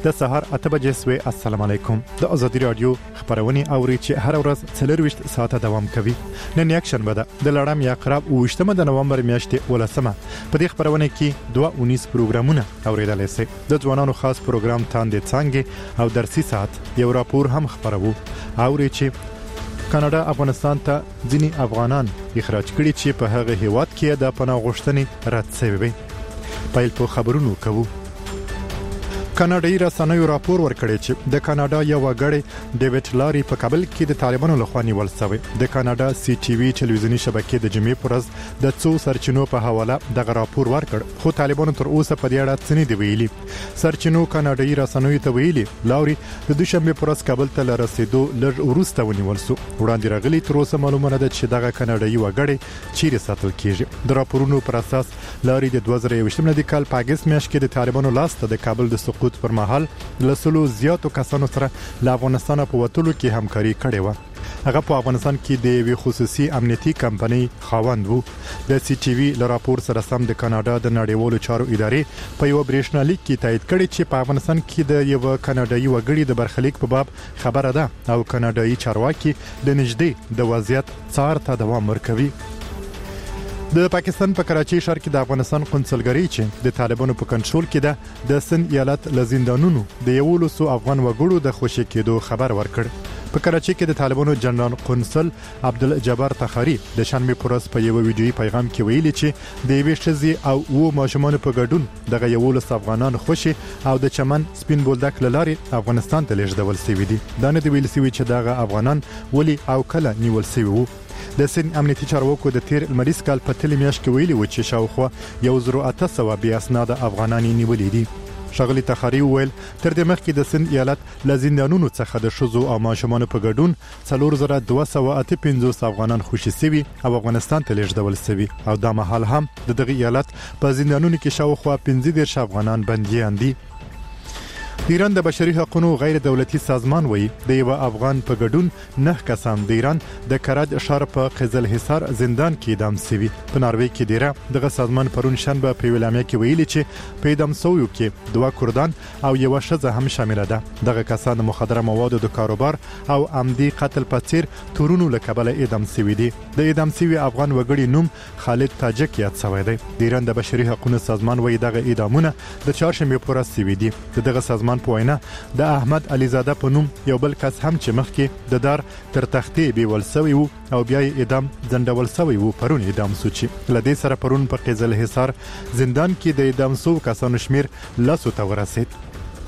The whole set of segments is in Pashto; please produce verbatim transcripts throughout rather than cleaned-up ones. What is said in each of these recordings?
د سهار اته بجې سوي. السلام علیکم. د ازادي رادیو خبرونه اوري چې هر ورځ څلور ساعته دوام کوي. نن یک شنبه ده د لړم یا قرب اوشتمه د نومبر میاشتې ولسمه. په دې خبرونه کې دوه اونیس پروګرامونه اوریدل شي. د ځوانانو خاص پروګرام تاندې څنګه او درسي ساعت یو راپور هم خبرو. اوري چې کاناډا افغانستان ته ځینی افغانان اخراج کړي چې په هغه هیواد کې د پناه غوښتنې رد شوی. پایل په خبرونو کوو. کاناډایي رسنیو راپور ورکړی چې د کاناډا یو وګړی ډیوډ لاري په کابل کې د طالبانو لخوا نیول شوی. د کاناډا سی ټي وي ټلویزیونی شبکې د جمعې پر ورځ د څو سرچینو په حواله دغه راپور ورکړ، خو طالبانو تر اوسه په دې اړه څه نه دی ویلي. سرچینو کاناډایي رسنیو ته ویلي لاري د دوشنبه پر ورځ کابل ته رسیدو لږ وروسته ونیول شو. وړاندې راغلي تر اوسه معلومه نه ده چې دغه کاناډایي وګړی چیرې ساتل کیږي. د راپورونو پر اساس لاري د دوه زره یوویشت د کال په اگست میاشت کې د طالبانو لاسته د کابل د سقوط پر مهال لسلو زیاتو کسانو سره له افغانستان په وټولو کې همکاري کړې و. هغه په افغانستان کې د یو خصوصي امنیتي کمپنۍ خاوند وو. د سی ټي وي له راپور سره سم د کاناډا د نړیوالو چارو ادارې په یو برېښنالیک کې تایید کړی چې په افغانستان کې د یو کاناډایي وګړي د برخلیک په باب خبره ده او کاناډایي چارواکي د نږدې د وضعیت څار ته دوام ورکوي. د پاکستان په کراچۍ ښار کې د افغانستان قونسلګرۍ چې د طالبانو په کنټرول کې ده د سند ایالت لزندانونو د یولسو افغان وګړو د خوشی کېدو خبر ورکړ. په کراچۍ کې د طالبانو جنرال قونسل عبدالجبار تخاری د شنبه پر ورځ په یو ویډیويي پیغام کې ویلي چې د یوې ښځې او وو ماشومان په ګډون دغه یولس افغانان خوشي او د چمن سپین بولدک لاري افغانستان ته لیږدول شوی دي. دا نه دی ویل شوی چې دغه افغانان ولی او کله نیول شوی وو. د سن امنیتي چارواکو د تیر المریز کال په تل میاشت کې ویلي و چې شاوخوا یو زرو اته سوه بیا اسناد افغانان نیولې دي. شغلی تخاری ویل تر دې مخکې د سن ایالت لزندانونو څخه د شذو او ماشومان په ګډون څلور زره دوه سوه اته پنځوس افغانان خوشي شوي او افغانستان ته لیږدول شوي او دا مهال هم د دغه ایالت په زندانونو کې شاوخوا پنځه دېرش افغانان بنديان دي. د ایران د بشري حقوقو غیر دولتي سازمان وایي د یو افغان په ګډون نه کسان د ایران د کرج ښار په قزل حصار زندان کې اعدام شوي. په ناروې کې ډیره دغه سازمان پرون شنبه په ویلامیا کې ویلي چې په اعدام شویو کې دوه کردان او یو ښځه هم شامل ده. دغه کسان د مخدره موادو د کاروبار او عمدي قتل په څیر تورونو له کبله اعدام شوي دي. د اعدام شوي افغان وګړي نوم خالد تاجک یاد شوی دی. د ایران د بشري حقوقو سازمان وایي دغه اعدامونه د چهارشنبه پر ورځ شوي دي. دغه سازمان په وینا د احمد علي زاده په نوم یو بل کس هم چې مخکې د دار تر تختې بیول شوی وو او بیا یې اعدام ځنډول شوی وو پرون اعدام شو چې لدې سره پرون په قزل حصار زندان کې د اعدام شو کسانو شمیر لاسو ته ورسید.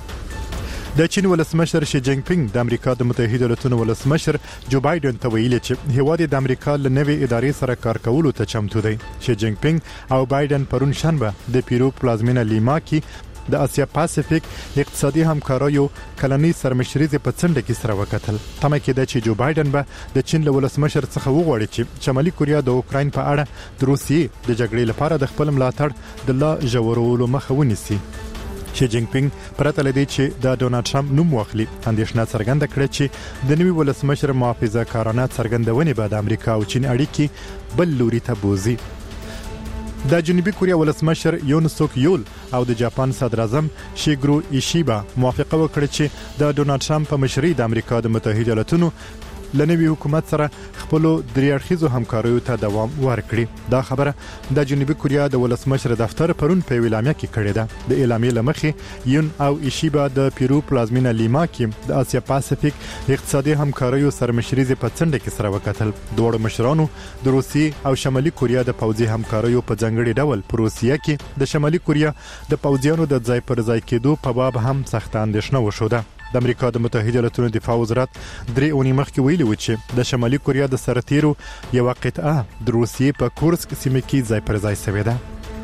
د چین ولسمشر شي جینګ پینګ د امریکا د متحده ایالاتونو ولسمشر جو بایدن ته ویلي چې هیواد د امریکا له نوې ادارې سره کار کولو ته چمتو دی. شي جینګ پینګ او بایدن پرون شنبه د پیرو پلازمینه لیما کې د اسیا پاسفیک اقتصادي همکاریو کلنی سرمشریزه په څنډه کې سره وکتل. تمه کې ده چې جو بایدن به د چین له ولسمشر څخه وغواړي چې شمالي کوریا د اوکراین په اړه د روسیې د جګړې لپاره د خپل ملاتړ د لا ژورولو مخه ونیسي. شي جینګ پینګ پرته لدی چې د ډونالد ټرمپ نوم واخلي اندېښنه څرګنده کړې چې د نوي ولسمشر محافظه کارانه څرګندونې به د امریکا او چین اړیکې بل لوري ته بوزي. د جنوبي کوریا ولسمشر یون سوک یول او د جاپان صدر اعظم شیګرو ایشیبا موافقه وکړه چې د ډونالد ټرمپ په مشرۍ د امریکا د متحده ایالاتونو لنوي حکومت سره خپل دریاړخیزو همکاریو ته دوام ورکړي. دا خبره د جنوبي کوریا د ولسمشر دفتر پرون په ویلامیا کې کړې ده. د اعلامیې لمخې یون او ایشیبا د پیرو پلازمینه لیما کې د اسیا پاسفیک اقتصادي همکاریو سرمشریزه په څنډه کې سره وکتل. دوه مشرانو د روسیې او شمالي کوریا د پوځي همکاریو په ځنګړي ډول په روسیه کې د شمالي کوریا د پوځیانو د ځای پر ځای کېدو په باب هم سخت اندېښنه وشوده. د امریکا د متحده ایالاتونو دفاع وزارت درې اونۍ مخکې ویلي و چې د شمالي کوریا د سرتیرو یو قطعه د روسیې په کورسک سیمه کې ځای پر ځای شوې ده.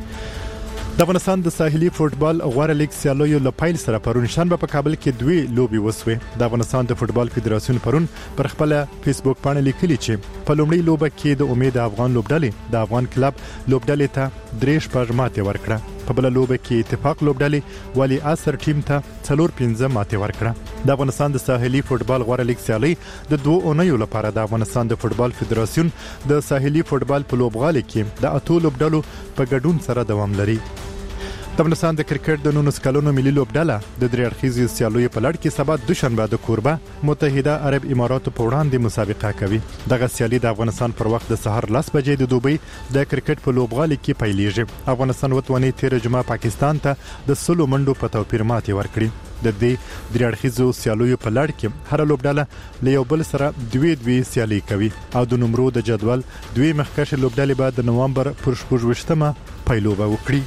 د افغانستان د ساحلي فوټبال غوړه لیګ سیالیو له پیل سره پرون شنبه په کابل کې دوی لوبي وسوي. د افغانستان د فوټبال فدراسیون پرون پر خپل فیسبوک باندې لیکلي چې په لومړي لوبه کې د امید افغان لوبډلې د افغان کلب لوبډلې ته درې شپږ ماتې ورکړه. په بل لوبه کې اتفاق لوبډلې ولی اثر ټیم ته څلور پنځه ماتې ورکړه. د افغانستان د ساحلي فوټبال غوړه لیګ سیالي د دوه اونیو لپاره د افغانستان د فوټبال فدراسیون د ساحلي فوټبال په لوبغالي کې د اتو لوبډلو په ګډون سره دوام لري. د افغانستان د کرکټ د نولس کلونو ملي لوبډله د درې اړخیزو سیالیو په لړ کې سبا دوشنبه د کوربه متحده عرب اماراتو په وړاندې مسابقه کوي. دغه سیالي د افغانستان پر وخت د سحر لس بجې د دوبۍ د کرکټ په لوبغالي کې پیلېږي. افغانستان وتواني تیر جمعه پاکستان ته د سلو منډو په توپیر ماتې ورکړي. د دې درې اړخیزو سیالیو په لړ کې هر لوبډله له یو بل سره دوی دوی سیالي کوي او د نمرو د جدول دوی مخکښ لوبډلې به د نوامبر پر شپږویشتمه پیلوبه وکړي.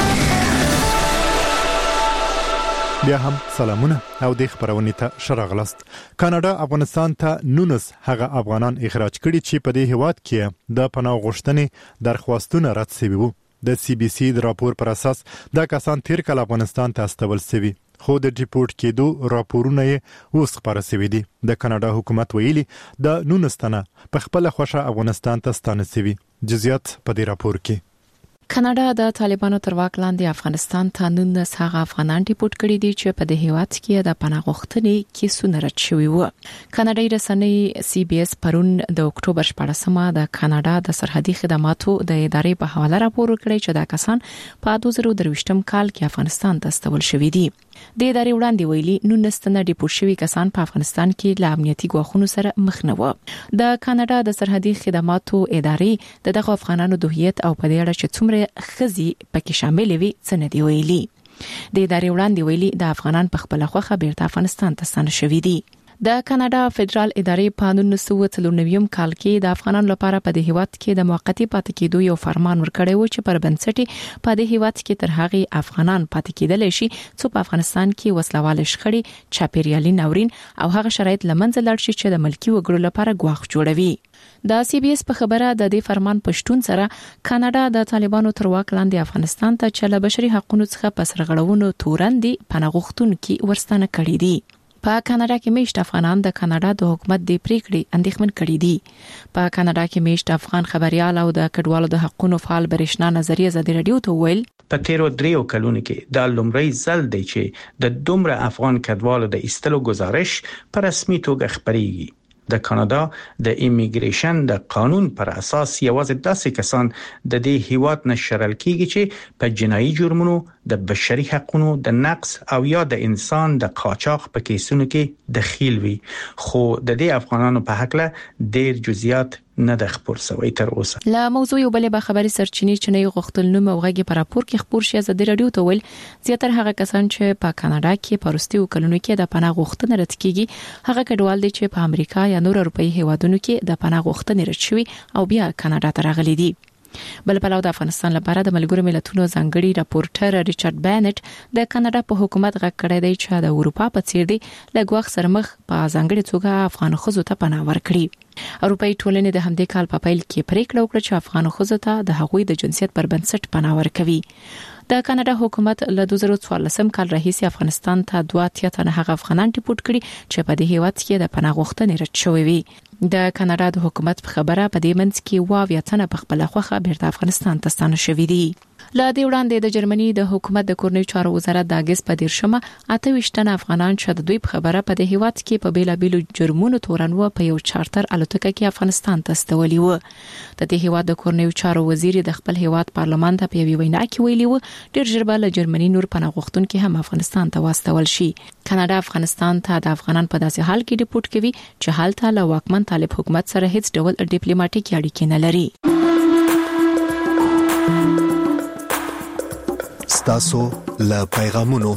بیا هم سلامونه او د خبرونې ته شراغلست. کاناډا افغانستان ته نونس هغه افغانان اخراج کړي چې په دې هیواد کې د پناه غوښتنې درخواستونه رد شوي وو. د سی بي سي د راپور پر اساس دا کسان تیر کال افغانستان ته استول شوي، خو د ډیپورت کېدو راپورونه یې اوس خبره شوي دي. د کاناډا حکومت ویلي د نونس تنه په خپل خوښه افغانستان ته ستانه شوي. جزئیات په دې راپور کې. کاناډا د طالبانو تر واک لاندې افغانستان ته نونس هغه افغانان ډیپورت کړي دي چې په دې هیواد کې د پناه غوښتنې کیسونه رد شوي وو. کاناډایي رسنۍ سی بي اس پرون د اکتوبر شپږمه د کاناډا د سرحدي خدماتو د ادارې په حواله راپور ورکړی چې دا کسان په دوه زره درویشتم کال کې افغانستان ته استول شوي دي. د ادارې وړاندې ویلي نونس تنه ډیپورت شوي کسان په افغانستان کې له امنیتي ګواښونو سره مخ نه وو. د کاناډا د سرحدي خدماتو ادارې د دغه افغانانو د هویت او په دې اړه چې څومره خزي پکې شامل وي څه نه دی ویلي. د ادارې وړاندې ویلي د افغانان په خپل خوخه بیرته افغانستان ته ستانه شوي دي. د کاناډا فدرال ادارې په نولس سوه څلور نوي کال کې د افغانانو لپاره په دې هیواد کې د موقتی پاتې کېدو یو فرمان ورکړی و چې پر بنسټ په دې هیواد کې تر هغه افغانان پاتې کېدل شي چې په افغانستان کې وسلوال شخړې، چاپیریالي ناورین او هغه شرایط لمنځه لاړ شي چې د ملکی وګړو لپاره ګواښ جوړوي. د سی بي اس په خبره د دې فرمان پښتون سره کاناډا د طالبانو تر واک لاندې افغانستان ته چې له بشري حقوقو څخه پسرغړونو تورندې پناه غوښتونکو ورستانه کړي دي. په کاناډا کې میشت افغانان د کاناډا د حکومت د پریکړې اندېښمن کړي دي. په کاناډا کې میشت افغان خبريال او د کډوالو د حقوقو فعال برېښنا نظریه زده رادیو ته ویل په تیرو دریو کلونو کې د لومړی ځل دی چې د دومره افغان کډوالو د ایستلو گزارش په رسمي توګه خبريږي. د کاناډا د ایمیګریشن د قانون پر اساس یوازې داسې کسان د دې هیواد نه شړل کیږي چې په جنایي جرمونو، د بشري حقوقو د نقض او یا د انسان د قاچاق په کیسونو کې دخیل وي. خو د دې افغانانو په حق له ډیر جزئیات نه د خبر سوي تر اوسه. لا موضوع یو بلې به خبري سرچینې چې نه غوښتل نو موغه په راپور کې خبر شي زده رادیو ته ویل زیاتره هغه کسان چې په کاناډا کې پرستیو کلونو کې د پناه غوښتنې رد کیږي هغه کډوال دي چې په امریکا یا نور اروپאי هیوادونو کې د پناه غوښتنې رد شوي او بیا کاناډا ته راغلي دي. بل په لور د افغانستان لپاره د ملګرو ملتونو ځانګړي راپورټر ریچارډ بانټ د کاناډا په حکومت غږ کړی دی چې د اروپا په څیر دی لګوخ سره مخ په ځانګړي توګه افغان خزو ته پناه ورکړي. اروپאי ټولنې د همدې کال په پیل کې پریکړه وکړه چې افغان خزو ته د هغوی د جنسیت پر بنسټ پناه ورکوي. د کاناډا حکومت له دوه زره څوارلسم کال راهیسې افغانستان ته دوه اتیا تنه هغه افغانان ډیپورت کړي چې په دې هیواد کې د پناه غوښتنې رد شوی وي. د کاناډا د حکومت په خبره په دې منځ کې واو یتنه په خپل خوخه بیرته افغانستان ته ستانه شوی دي. لا دې وړاندې د جرمني د حکومت د کورنیو چارو وزارت د اگست په دیرشمه اته ویشتنه افغانان چې د دوی په خبره په دې هیواد کې په بیلابیلو جرمونو تورنوه په یو چارتر الوتکه کې افغانستان ته استولي وو. د دې هیواد د کورنیو چارو وزیر د خپل هیواد پارلمان ته په یوې وینا کې ویلي وو ډیر ژر به له جرمني نور پناه غوښتونکو هم افغانستان ته واستول شي. کاناډا افغانستان ته د افغانان په داسې حال کې ډیپورت کوي چې حالت له واکمن طالب حکومت سره هیڅ ډول ډیپلوماټیک اړیکې نه لري. تاسو له پیغامونو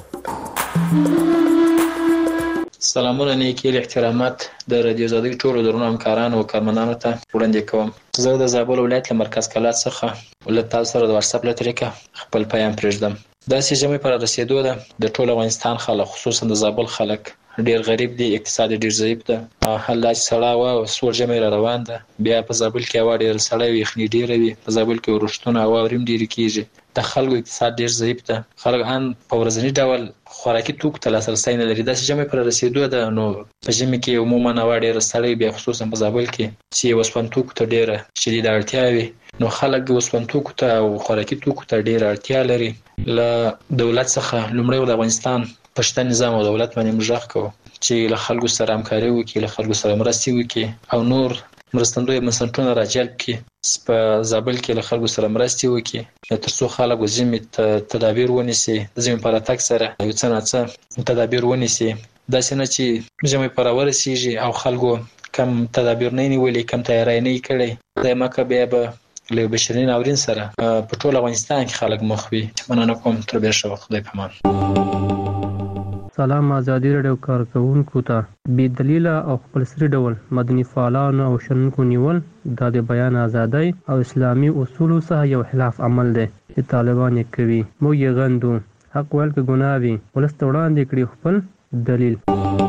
سلامونه نیکی احترامات د رادیو زادګ ټولو درنو همکارانو او کارمندانو ته وړاندې کوم. زه د زابل ولایت له مرکز کلات څخه ولې تاسو سره د واتس اپ له طریقه خپل پیغام پرېږدم. دا سیمه پر رسیدو ده د ټول افغانستان خلک خصوصا د زابل خلک ډیر غریب دي، اقتصاد ډیر ضعیف ده. حال دا سړا و سور جمع را روان ده. بیا په زابل کې هوا ډیر سړی وي، خني ډیر وي. په زابل کې ورښتونه هوا وریم ډیر کیږي. د خلکو اقتصاد ډیر ضعیف ده. خلک ان په ورځنی ډول خوراکي توکو ته لاسرسي نه لري. دا سیمه پر رسیدو ده نو په ژمي کې عموما هوا ډیر سړی بیا خصوصا په زابل کې چې وسپن توکو ته ډیره شدید اړتیا وي. نو خلک وسپن توکو ته او خوراکي توکو ته ډیره اړتیا لري. له دولت څخه لومړی د افغانستان پښتون نظام او دولت باندې مجرخ کوو چې له خلکو سره همکاري وکړي، له خلکو سره مرستې وکړي او نور مرستندوی بنسټونه راجلب کړي، په زابل کې له خلکو سره مرستې وکړي ترڅو خلک ځینې تدابیر ونیسي، د ژمي په راتګ سره یو څه نه څه تدابیر ونیسي. داسې نه چې ژمی په راورسیږي او خلکو کم تدابیر نه نیولې، کم تیاری نه کړی، د مکه بیا به له بشري ناورین سره په ټول افغانستان کې خلک مخ وي. مننه کوم، تر بیا ښه وخت، خدای په امان. سلام ازادي رادیو کارکونکو ته. بې دلیله او خپلسري ډول مدني فعالانو او شنونکو نیول دا د بیان ازادۍ او اسلامي اصولو څخه یو خلاف عمل دی چې طالبان یې کوي. موږ یې غندو. حق ویل که ګناه وي، ولس ته وړاندې کړي خپل دلیل.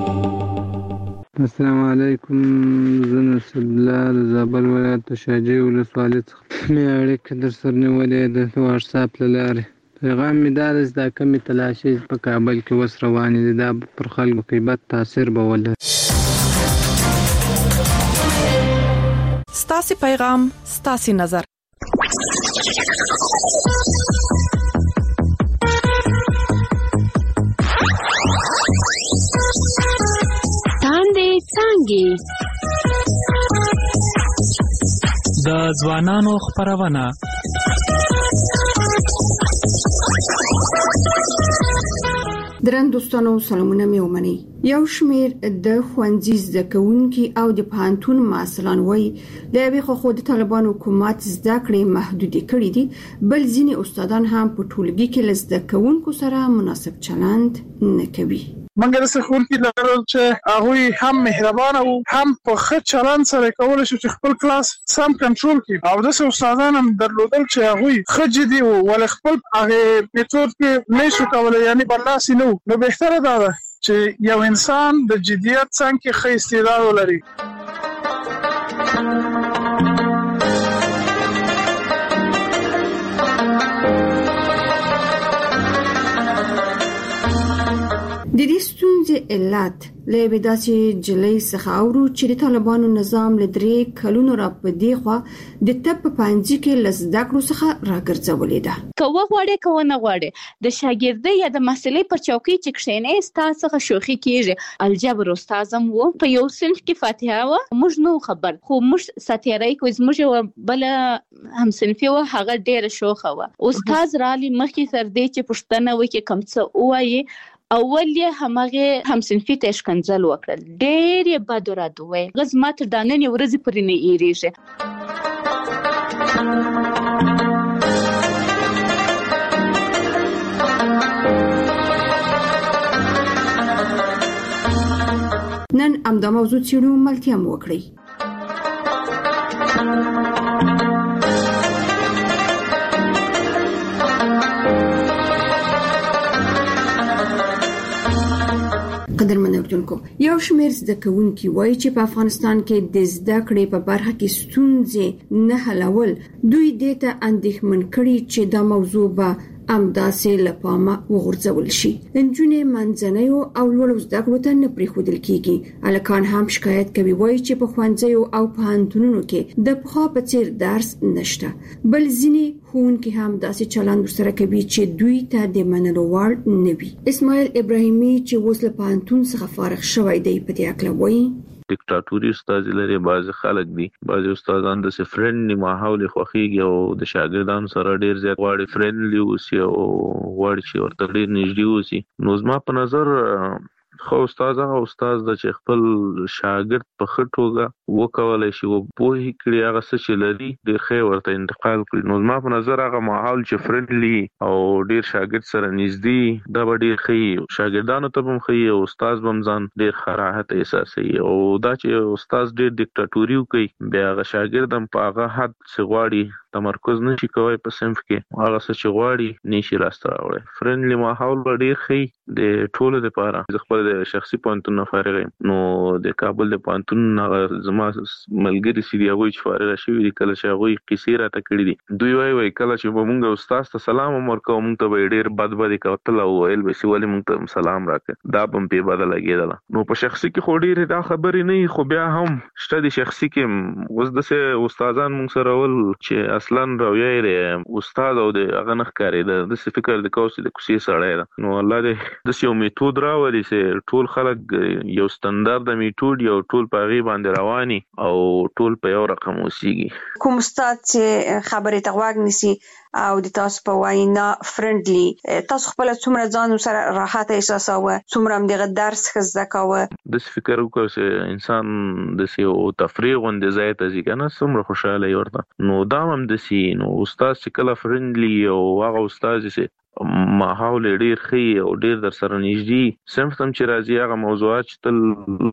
السلام علیکم، زه نصر الله د زابل ولایت د شاجوی ولسوالۍ څخه مې اړیکه در سره نیولې ده د واټساپ له لارې. پیغام مې دا دی چې دا کمې تلاشۍ په کابل کې اوس روانې دي، دا پر خلکو کې بد تاثیر به ولري. ستاسې پیغام، ستاسې نظر. تاندې څانګې د ځوانانو خپرونه. درن دوستانو سلامونه مې ومني. یو شمیر د ښوونځي زده کوونکي او د پوهنتون محصلان وایي د یوې خوا د طالبان حکومت زده کړې محدودې کړې دي، بل ځینې استادان هم په ټولګي کې له زده کوونکو سره مناسب چلند نه کوي. منګه د ښوونکي لرل چې هغه هم مهربان او هم په ښه چلند سره کول شي چې خپل کلاس سم کنټرول کړي، او د استادان هم درلودل چې هغه ښه جدي او ول خپل هغه میتود کې نه شو کولای، یعنی برلاسي نو نو بهتره ده چې یو انسان د جديت څنګه ښه استعداد ولري. د دې ستونزې علت له بداسي جلۍ څخه اورو چې د طالبانو نظام له درې کلونو را پدې خو د تپ پنځه کې لزده کړو څخه راګرځولې ده. کوه غواړي کوه نه غواړي د شاګردۍ یا د مسلې پر چوکۍ چې کښېنې ستاسو څخه شوخي کیږي. الجبر استادم وو په یو صنف کې فاتحه و، موږ نو خبر خو موږ ساتیرای کوی زموږ بل هم صنفي و، هغه ډېر شوخه و. استاد رالي مخکې تر دې چې پښتنه وکي کم څه وایي، اول یې همغه هم صنفي ته شکنځل وکړل، ډېر یې بد رد وویل. غز ما تر داننې ورځې پرې نه ایریږي. نن امدا موضوع څیړو ملتیا مو وکړي. قدرمن اورونکو، یو شمیر زده کوونکي وایي چې په افغانستان کې د زده کړې په برخه کې ستونزې نه حلول دوی دې ته اندېښمن کړي چې دا موضوع به امداسې لپاره وغورځول شي. انجونې منځنیو او لوړو زده کړو ته نه پریښودل کیږي. الکان هم شکایت کوي، وایي چې په ښوونځیو او پوهنتونونو کې د پخوا په څیر درس نشته، بل ځینې ښوونکي هم داسې چلند سره کوي چې دوی ته د منلو وړ نه وي. اسماعیل ابراهیمي چې اوس له پوهنتون څخه فارغ شوی دی په دې اړه وایي دیکتاتوري استاد لري، بعض خلک دي بعض استادان د فرندلی ماحول خوخيږي او د شاګردانو سره ډیر زیات غواړي فرندلی اوسي او غواړي چې ورته ډیر نږدې اوسي. نو زما په نظر خو استاد هغه استاد د چې خپل شاګرد په خټوګه وکولای شي او په هی کړي هغه څه چې لري د خیر ورته انتقال کړي. نو زما په نظر هغه ماحول چې فرندلی او ډیر شاګرد سره نږدې دا ډیر ښه شاګردانو ته هم ښه او استاد هم ځان ډیر خراحت احساسي، او دا چې استاد ډیر دیکتاتوري کوي بیا هغه شاګرد هم په هغه حد څغواړي تمرکز نشي کوي په صنف کې، هغه څه چې غواړي نشي راسته راوړي. فرندلی ماحول ډیر ښه د ټولو لپاره. زه خپل د شخصي پوهنتون نه فارغ یم، نو د کابل د پوهنتون زما ملګري سي دی هغه چې فارغ شوی دي، کله چې هغه قصې راته کړې دي دوی وایي وایي کله چې موږ استاد ته سلام ورکوو موږ ته ډیر بد بد کوتل او ویل به سی ولې موږ ته سلام راکړه، دا هم په بدل لګیدل. نو په شخصي کې خو ډیر دا خبرې نه، خو بیا هم شته د شخصي کې اوس د سه استادان موږ سره ول چې اصلا رویه استاد او د هغه نخ کاری د فکر د کوسي د کوسي سره. نو الله دې د یو میتود راوړي چې ټول خلک یو ستاندارد میتود یو ټول په غي باندې رواني او ټول په یو رقم وسیږي. کوم استاد چې خبرې ته غوږ نیسي او د تاسو په وینا فرندلی، تاسو خپل څومره ځان سره راحت احساساوه، څومره هم دغه درس خزده کاوه؟ د فکر وکړ چې انسان د سیو تفریغ غونډه ځای ته ځي کنه څومره خوشاله ورته. نو دا هم د سی نو استاد چې کله فرندلی او هغه استاد چې ماحول ډیر ښه او ډیر در سره نږدې سمفتم چې راځي هغه موضوعات چې تل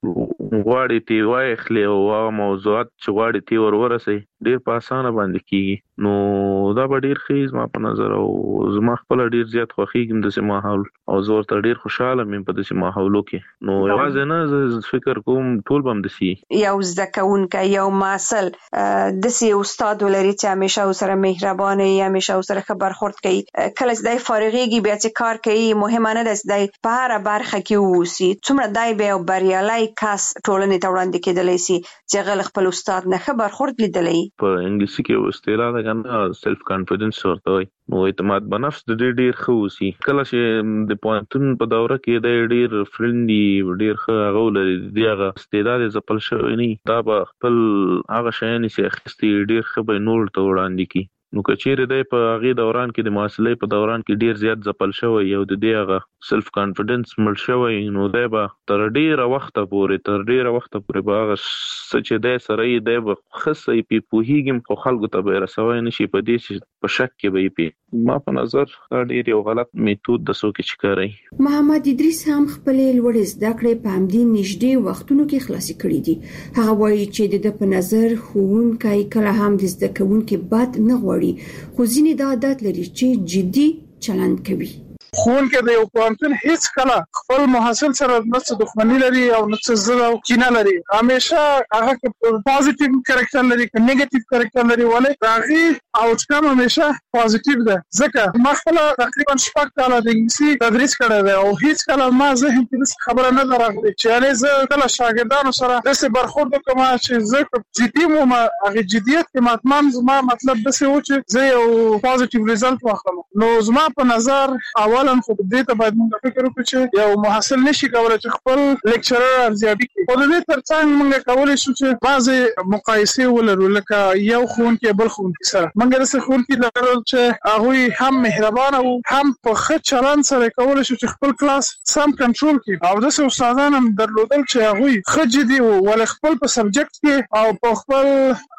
غواړي تی وای خلی او هغه موضوعات چې غواړي تی ور ورسي ډیر په اسانه باندې کیږي. نو دا به ډیر ښه زما په نظر او زما خپل ډیر زیات خوښیږم د سي ماحول او زور ته ډیر خوشاله مې په دې ماحولو کې. نو یوازې نه فکر کوم ټول بم د سي یو ځکهونکو یو ماسل د سي استاد ولري چې همیشه سره مهربان وي، همیشه سره خبر خورد کوي، کله چې فارغيږي بیا چې کار کوي مهمه نه ده چې په هر برخه کې ووسی څومره دای به بریالي کس ټولنې ته وړاندې کېدلی سي چې غل خپل استاد نه خبر خورد لیدلی. په انګلیسي کې اصطلاح ده کنه سیلف کانفیډنس ورته وایي. نو اعتماد په نفس د ډیر ډیر خو وسی کله چې د پوینټون په دوره کې د ډیر فرندلی ډیر ښه غول دیغه استعداد زپل شوی نه دا به خپل هغه شین سي اخستي ډیر خبر نور ته وړاندې کی. نو کچېره د په هغه دوران کې د مواصلې په دوران کې ډیر زیات ځپل شوی یو د دیغه سیلف کانفیډنس مل شوی. نو دا به تر ډیره وخت پورې تر ډیره وخت پورې به سچ د سره د خصې په پوهیږم خو خلکو ته به رسوي نشي په دې په شک کې به پی ما په نظر دا ډیر یو غلط میتود د سو کې چکرای. محمد ادریس هم خپل لوړ زده کړې په همدې نږدې وختونو کې خلاصي کړې دي. هغه وایي چې د په نظر ښوونکي کله هم د زده کوونکو بد نه غواړي خو ځینې دا عادت لري چې جدي چلند کوي. ښوونکی د یو پوهنتون هیڅ کله خپل محصل سره نه څه دښمني لري او نه څه زړه او کینه لري، همیشه هغه کې پوزټیو کریکټر لري که نیگیټیو کریکټر لري، ولې هغه آوټکم همیشه پوزټیو ده. ځکه ما خپل تقریبا شپږ کاله د انګلیسي تدریس کړی دی او هیڅ کله ما ذهن کې خبره نه ده راغلې چې یعنې زه کله شاګردانو سره داسې برخورد وکړم چې زه جدي وم، هغې جدیت کې ماتمام زما مطلب داسې و چې زه یو پوزټیو ریزلټ واخلم. نو زما په نظر اولا خو دې ته باید موږ فکر وکړو چې یو محصل نشي کولای چې خپل لیکچرر ارزیابي کړي. خو د دې ترڅنګ موږ کولی شو چې بعضې مقایسې ولرو لکه یو ښوونکی بل ښوونکي سره. موږ داسې ښوونکي لرل چې هغوی هم مهربانه وو، هم په ښه چلند سره کولی شو چې خپل کلاس سم کنټرول کړي، او داسې استادان هم درلودل چې هغوی ښه جدي وو ولې خپل په سبجیکټ کې او په خپل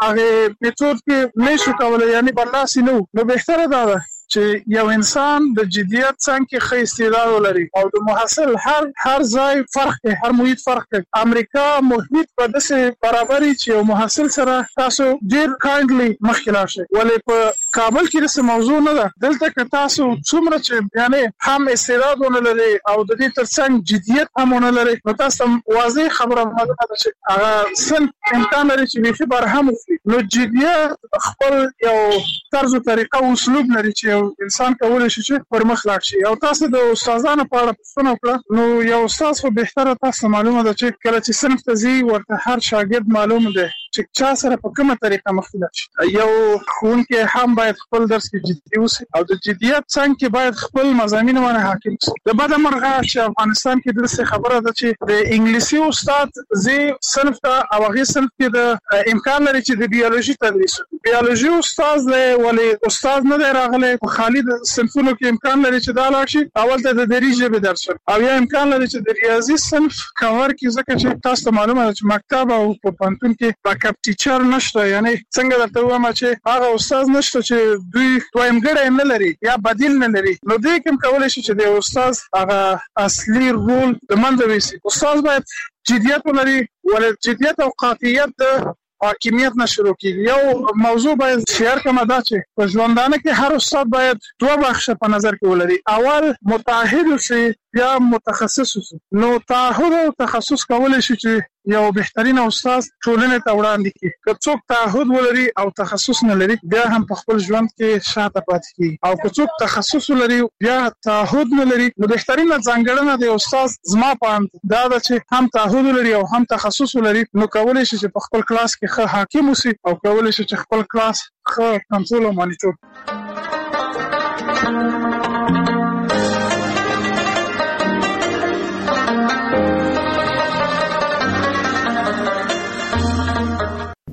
هغې میتود کې نه شو کولی یعنې برلاسي نه وو. نو بهتره دا ده چې یو انسان د جدیت څنګه کې ښه استعداد ولري او د محصل هر هر ځای فرق کوي، هر محیط فرق کوي. امریکا محیط په داسې برابري چې یو محصل سره تاسو ډیر کایندلی مخکې لاړ شئ، ولې په کابل کې داسې موضوع نه ده. دلته که تاسو څومره چې یعنې هم استعداد ونه لري او د دې ترڅنګ جدیت هم ونه لري، نو تاسو ته واضح خبره معلومه ده چې هغه صنف امکان لري چې بیخي برهم وکړي. نو جدیت خپل یو طرز و طریقه او اسلوب لري چې انسان کولی شي چې پر مخ لاړ شي. او تاسو د استادانو په اړه پوښتنه وکړه، نو یو استاد خو بهتره تاسو معلومه ده چې کله چې صنف ته ځي ورته هر شاګرد معلومه ده چې چا سره په کومه طریقه مخ لاړ شي. یو ښوونکی هم باید خپل درس کې جدي اوسي او د جدیت څنګ کې باید خپل مضامین باندې حاکم اوسي. د بده مرغه چې افغانستان کې داسې خبره ده چې د انګلیسي استاد زی صنف ته او هغې صنف کې د امکان لري چې د بیولوژي تدریس وکړي. بیولوژي استاد دی ولې استاد نه دی راغلی، خالي د صنفونو کې امکان لري چې دا لاړ شي اول ته د دري ژبې درس ورکړي، او یا امکان لري چې د ریاضي صنف کور کې، ځکه چې تاسو ته معلومه ده چې مکتب او په پوهنتون کې بیکاپ ټیچر نشته. یعنې څنګه درته ووایم چې هغه استاد نشته چې دوی دویمګړی نه لري یا بدیل نه لري. نو دوی کوم کولی شي چې د استاد هغه اصلي رول د منځه ویسي. استاد باید جدیت ولري، ولې جدیت او قاطعیت د حاکمیت نه شروع کیږي. یو موضوع باید شیار کومه دا چې په ژوندانه کې هر استاد باید دوه بخشه په نظر کې ولري، اول متعهد اوسي یا متخصص اوسي. نو تعهد او تخصص کولی شي چې یو بهترین استاد ټولنې ته وړاندې کړي. که څوک تعهد ولري او تخصص نه لري بیا هم په خپل ژوند کې شاته پاتې کیږي، او که څوک تخصص ولري بیا تعهد نه لري، نو بهترینه ځانګړنه د استاد زما په اند دا ده چې هم تعهد ولري او هم تخصص ولري. نو کولی شي چې په خپل کلاس کې ښه حاکم اوسي او کولی شي چې خپل کلاس ښه کنټرول او مانیټور.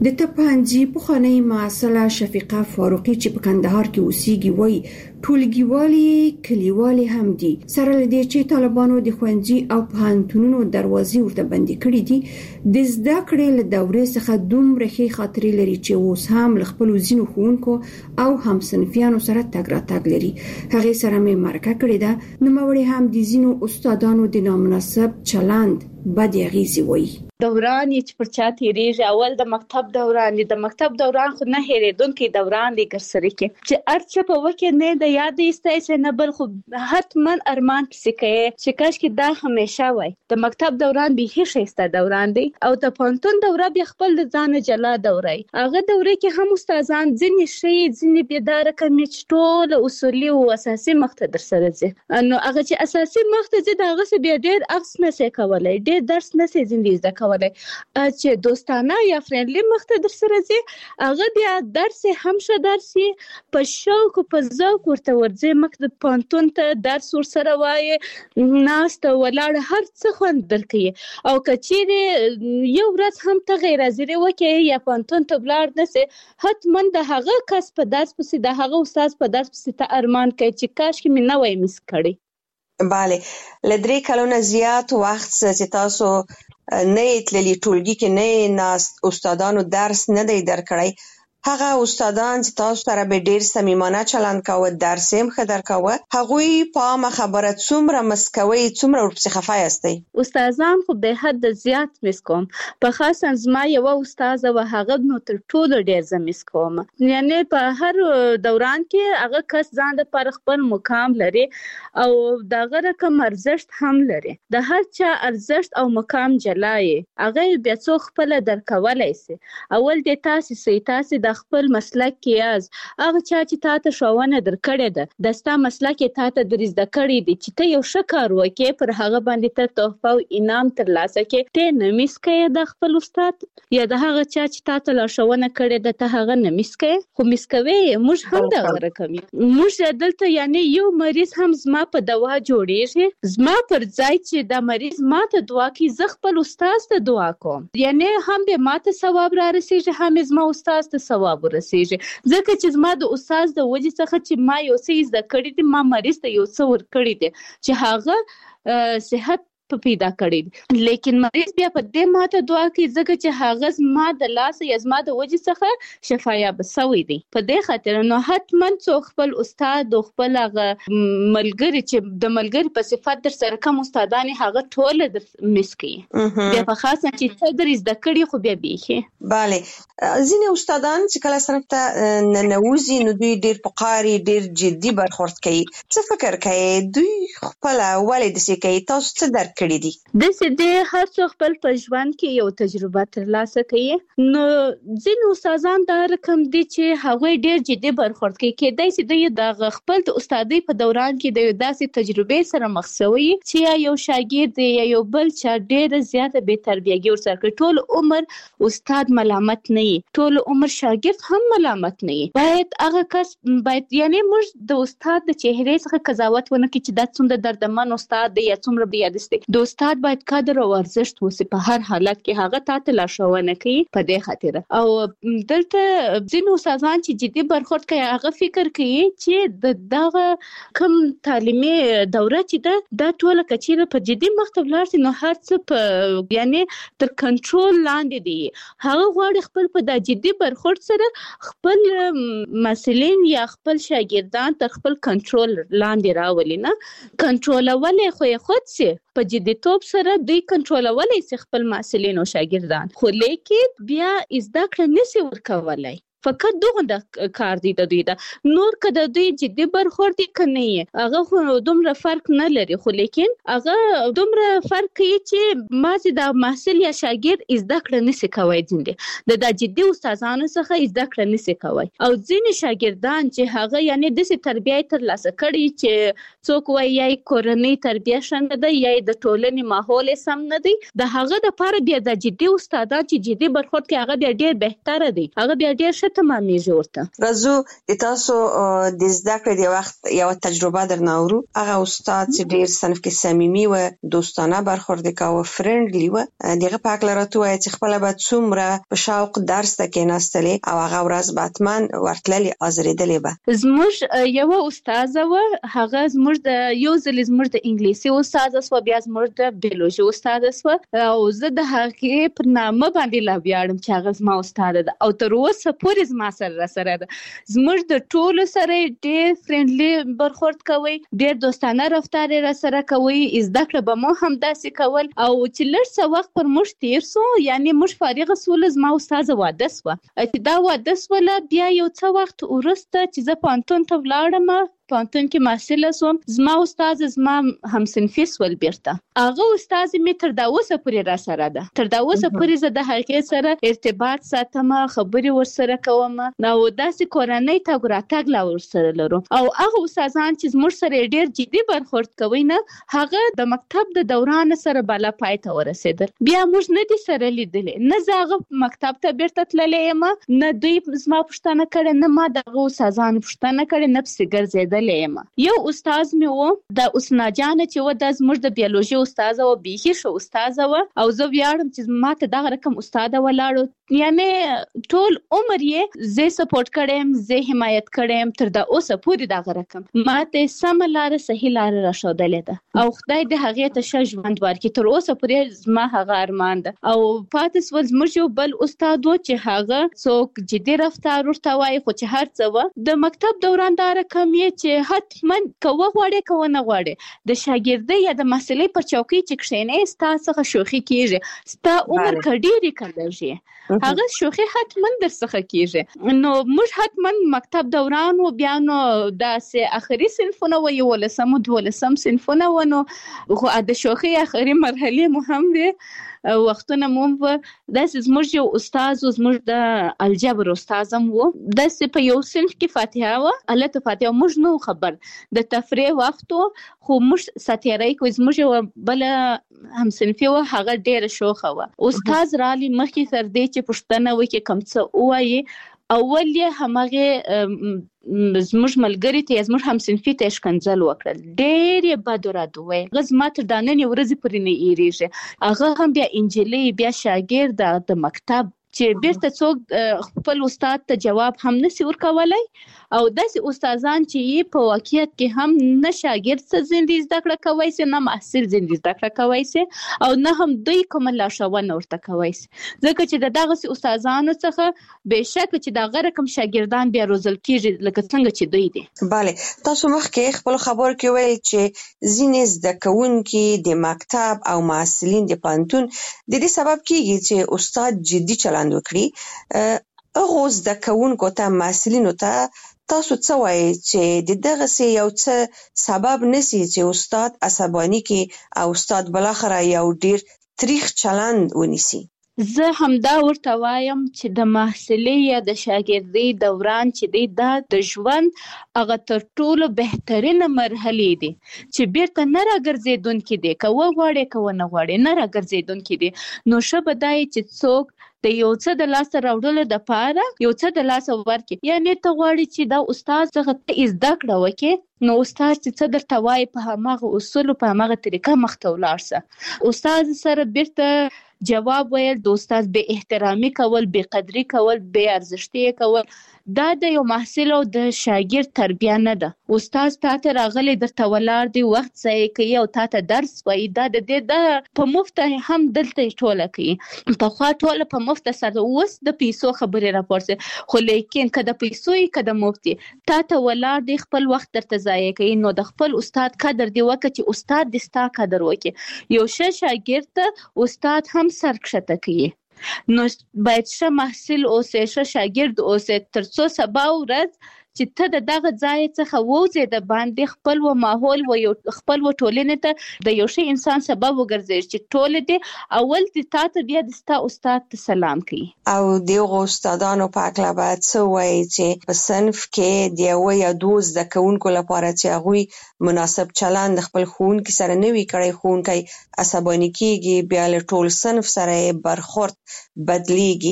د تپانځي پخوانی معاصله شفیقه فاروقي چې په کندهار کې اوسېږي وایي ټولګیوالي کلیوالي هم دي سره لدې چې طالبانو د ښوونځي او پوهنتونونو دروازې ورته بندي کړې دي د زده کړې له دورې څخه دومره ښې خاطرې لري چې اوس هم له خپلو ځینو ښوونکو او همصنفیانو سره تګ راتګ لري. هغې سره مې مرکه کړې ده. نوموړې هم د ځینو استادانو د نامناسب چلند بدې اغېزې وایي. دوران چې پر چا تیریږي اول د مکتب دوران دی د مکتب دوران خو نه هېرېدونکي دوران دی ګرسري کې چې ارچه په وکه نه د یاد ایستای چې نه بل خو حتما ارمان پسې کوي چې کاش کې دا همیشه وای. د مکتب دوران به هیڅ ښایسته دوران دی او د پوهنتون دوره به خپل د ځان جلا دوره هغه دوره کې هم استادان ځینې شي ځینې بیدار کمې ټول اصولي او اساسي مخته در سره ځي نو هغه چې اساسي مخته ځي دا هغه څه به ډېر اخص نه سي کولای ډېر درس نه سي زندګي زده کولای چې دوستانه یا فرندلي مخته در سره ځي هغه بیا درس هم شه درس په شوق په ذوق ورته ورځي مکتب پوهنتون ته درس ور سره وایي ناست ولاړ هر څه خوند درکوي او کچېرې یو ورځ هم ته غیر حاضرې وکړي یا پوهنتون ته ولاړ نسي حتما د هغه کس په درس پسې د هغه استاد په درس پسې ته ارمان کوي چې کاش کې مې نه وای مس کړی. bale لدري کلونه زیات وخت چې تاسو نه تللی ټولګي کې نه ناست استادانو درس نه دی درکړی هغه استادان چې تاسو سره به ډیر صمیمانه چلند کاوه درس هم ښه درکاوه هغوی په عامه خبره څومره مسکوي څومره ورپسې خفه یاستئ؟ استادان خو به حد زیات مسکوم په خاصه زما یو استاد و هغه نو تر ټولو ډیر زه مسکوم یعنی په هر دوران کې هغه کس ځان د پر خپل مقام لري او دغه رقم ارزښت هم لري د هر چا ارزښت او مقام جلای هغه بیا څو خپل درکولای شي اول د تاسو سي تاسو د خپل مسلک کې یاز هغه چا چې تاسو شاونه درکړې ده د ستا مسلک ته تاسو درز د کړې دي چې ته یو شکر وکې پر هغه باندې ته تحفه او انعام ترلاسه کې ته نمیس کې د خپل استاد یا د هغه چا چې تاسو لا شاونه کړې ده ته هغه نمیس کې خو مسکوي موږ هم دا ورکوي موږ دلته یعنی یو مریض هم زما په دوا جوړیږي زما پر ځای چې د مریض ماته دعا کوي زه خپل استاد ته دعا کوم یعنی هم به ماته ثواب را رسیږي هم زما استاد ته ثواب ورسیږي ځکه چې زما د استاد د وجې څخه چې ما یو څه زده کړی دي ما مریض ته یو څه ور کړی دي چې هغه صحت په پیدا کړی لیکن مریض بیا په دې ماته دعا کوي ځکه چې هغه زما د لاس یا زما د وجې څخه شفایاب شوی دی په دې خاطر نو حتما څو خپل استاد او خپل هغه ملګری چې د ملګری په صفت در سره کوم استادان هغه ټول د مسکی بیا په خاصه چې ته درې زده کړی خو بیا بیخي bale ځینې استادان چې کله صنف ته ننوځي نو دوی ډیر پقاري ډیر جدي برخورد کوي څه فکر کوي دوی خپل ولې دسې کوي تاسو څه در کړی دي د سې هر څو خپل په ژوند کې یو تجربه ترلاسه کوي نو ځینې استادان دا رقم دي چې هغه ډیر جدي برخورد کوي کېدای شي د خپل د استادۍ په دوران کې د داسې تجربې سره مخ شوی چې یو شاګرد یا یو بل چا ډیر زیاته به تربیهګي ورسره ټول عمر استاد ملامت نه وي ټول عمر شاګرد هم ملامت نه وي باید هغه کس باید یعنی موږ د استاد د چهره څخه قضاوت ونه کړو چې دا څومره دردمن استاد دی یا څومره بیا دسته د استاد باید قدر او ارزښت وسی په هر حالت کې هغه تاسو لا شوونه کوي په دې خاطر او دلته ځینې استادان چې جدي برخورد کوي هغه فکر کوي چې د دغه کم تعلیمي دوره چې ده دا ټول کچېره په جدي مخته ولاړ نو هر څه په یعنی تر کنټرول لاندې دي هغه غواړي خپل په د جدي برخورد سره خپل مسلین یا خپل شاګردان تر خپل کنټرول لاندې راولي نه کنټرول ولې خو خود سي په جديتوب سره دوی کنټرولولای شي خپل مسلین او شاګردان خو لیکن بیا زده کړه نشي ورکولای فقط دغه د کار دی د دوی دا نور کده دوی جدي برخورد کنه هغه خو دومره فرق نه لري خو لیکن هغه دومره فرق کوي چې مازه د محصل یا شاګرد زده کړه نشي کوي ځینې د د جدي استادانو څخه زده کړه نشي کوي او ځینې شاګردان چې هغه یعنی د تربیه تر لاسه کړي چې څوک وایي یا کورنۍ تربیه شنه ده یا د ټولنې ماحول سم نه دی د هغه د لپاره بیا د جدي استادان چې جدي برخورد کوي هغه بیا ډیر بهتره دی هغه بیا ډیر ښه تمامېږي ورته. راځو د تاسو د زده کړې د وخت یو تجربه درنه اورو. هغه استاد چې ډېر صنف کې صمیمي و، دوستانه برخورد کاوه، فرندلی و، دغه په هکله راته ووایه چې خپله به څومره په شوق درس ته کېناستلې او هغه ورځ به حتما ورتللې حاضرېدلې به. زموږ یوه استاده وه، هغه زموږ د یو ځل زموږ د انګلیسي استاده سوه، بیا زموږ د بیولوژي استاده سوه، او زه د هغې پر نامه باندې لا ویاړم چې هغه زما استاده ده او تر اوسه پورې زما سره راسره ده. زموږ د ټولو سره ډېر فرندلي برخورد کوي، ډېر دوستانه رفتار یې راسره کوي، زده کړه به مو همداسې کول. او چې لږ څه وخت پر موږ تېر سو، یعنې موږ فارغه سوله، زما استاده واده سوه. چې دا واده سوله، بیا یو څه وخت وروسته چې زه پوهنتون ته ولاړم، پوهنتون کې محصله سوم، زما استاد زما همصنفي سول بیرته. هغه استاد مې تر دا اوسه پورې راسره ده، تر دا اوسه پورې زه د هغې سره ارتباط ساتم، خبرې ورسره کوم، نو داسې کورنۍ تګ راتګ لا ورسره لرو. او هغه استادان چې زموږ سره ډېر جدي برخورد کوي نه، هغه د مکتب د دوران سره بالا پای ته ورسېدل. بیا موږ نه دي سره لیدلې، نه زه هغه مکتب ته بیرته تللی یم، نه دوی زما پوښتنه کړې، نه ما د هغه استادانو پوښتنه کړې، نه پسې ګرځېدل. یو استاد مې و، د حسنا جانه چې و، دا زموږ د بیولوژي استاده و، بیخي ښه استاده و، او زه ویاړم چې ما ته دغه رقم استاده ولاړو. یعنې ټول عمر یې زه سپورټ کړم، زه حمایت کړم، تر دا اوسه پورې دغه رقم ما ته سمه لاره، صحیح لاره راښودلې ده، او خدای دې هغې ته ښه ژوند ورکړي. تر اوسه پورې زما هغه ارمان ده. او پاتې سول زموږ یو بل استاد و چې هغه څوک جدي رفتار ورته وایي، خو چې هر څه و د مکتب دوران دا رقم یې چې حتما که وغواړې که ونه غواړې، د شاګردۍ یا د محصلۍ پر چوکۍ چې کښېنې، ستا څخه شوخي کېږي، ستا عمر که ډېرې که لږ یې، هغه شوخي حتما در څخه کېږي. نو موږ حتما مکتب دوران و، بیا نو داسې اخري صنفونه و، یولسم و دولسم صنفونه و، نو خو د شوخي اخري مرحلې مو هم دی، وختونه مو و. داسې زموږ یو استاد و، زموږ د الجبر استاد هم و، داسې په یو صنف کې فاتحه وه، هلته فاتحه موږ نه خبر، د تفریح وخت و، خو موږ ساتیرۍ کوي. زموږ یوه بله همصنفي وه، هغه ډېره شوخه وه. استاد رالی مخکې تر دې چې پوښتنه وکړي کوم څه ووایي، اول یې همغې زموږ ملګري ته، زموږ همصنفي ته یې ښکنځل وکړل، ډېر یې بد ورته وویل. هغه زما تر دا ننې ورځې پورې نه هېرېږي. هغه هم بیا انجلۍ، بیا شاګرده د مکتب، چې بیرته څوک خپل استاد ته جواب هم نشي ورکولی، او داسې استادان چې یې په واقعیت کې هم نه شاګرد څه زندې زده کړه کوی سي، نه محصل زندې زده کړه کوی سي، او نه هم دوی کومه لارښوونه ورته کوی سي، ځکه چې د دغسې استادانو څخه بېشکه چې دغه رقم شاګردان بیا روزل کېږي لکه څنګه چې دوی دي. بله، تاسو مخکې خپل خبرو کې ویل چې ځینې زده کوونکي د مکتب او محصلین د پوهنتون د دې سبب کېږي چې استاد جدي چلند وکړي. هغو زده کوونکو ته، محصلینو ته تاسو څه وایي چې د دغسې یو څه سبب نشي چې استاد عصباني کړي او استاد بالاخره یو ډېر تریخ چلند ونیسي؟ زه همدا ورته وایم چې د محصلۍ یا د شاګردۍ دوران چې دی، دا د ژوند هغه تر ټولو بهترینه مرحلې دي چې بیرته نه راګرځېدونکي دي، که وغواړې که ونه غواړې نه راګرځېدونکي دي. نو ښه به دا یې چې څوک د یو څه د لاسه راوړلو دپاره یو څه د لاسه ورکړي. یعنې ته غواړې چې دا استاد څخه ته زده کړه وکړې، نو استاد چې څه درته وایي په هماغه اصولو، په هماغه طریقه مخته ولاړ شه. استاد سره بیرته جواب ویل، د استاد بې احترامي کول، بې قدري کول، بې ارزښتي کول، دا د یو محصل او د شاګرد تربیه نه ده. استاد تا ته راغلی درته ولاړ دی، وخت ضایع کوي او تا ته درس وایي، دا د دې د په مفته هم دلته ټوله کوي. پخوا ټوله په مفته سره، اوس د پیسو خبرې راپورځي، خو لیکن که د پیسو یې که د مفتي تا ته ولاړ دی، خپل وخت درته ضایع کوي، نو د خپل استاد قدر دی وکړه چې استاد دې ستا قدر وکړي. یو ښه شاګرد ته استاد هم سر کښته کوي. نو باید ښه محصل اوسې، ښه شاګرد اوسې، تر څو سبا ورځ چې ته د دغه ځای څخه ووځې د باندې، خپل و ماحول و یو خپل و ټولنې ته د یو ښه انسان سبب وګرځې چې ټولې دې اول دې تا ته بیا د ستا استاد ته سلام کوي. او د هغو استادانو په هکله باید څه ووایي چې په صنف کې د یوه یا دوو زده کوونکو لپاره چې هغوی مناسب چلند خپل ښوونکي سره نه وي کړی، ښوونکی عصباني کېږي، بیا له ټول صنف سره یې برخورد بدلیږي.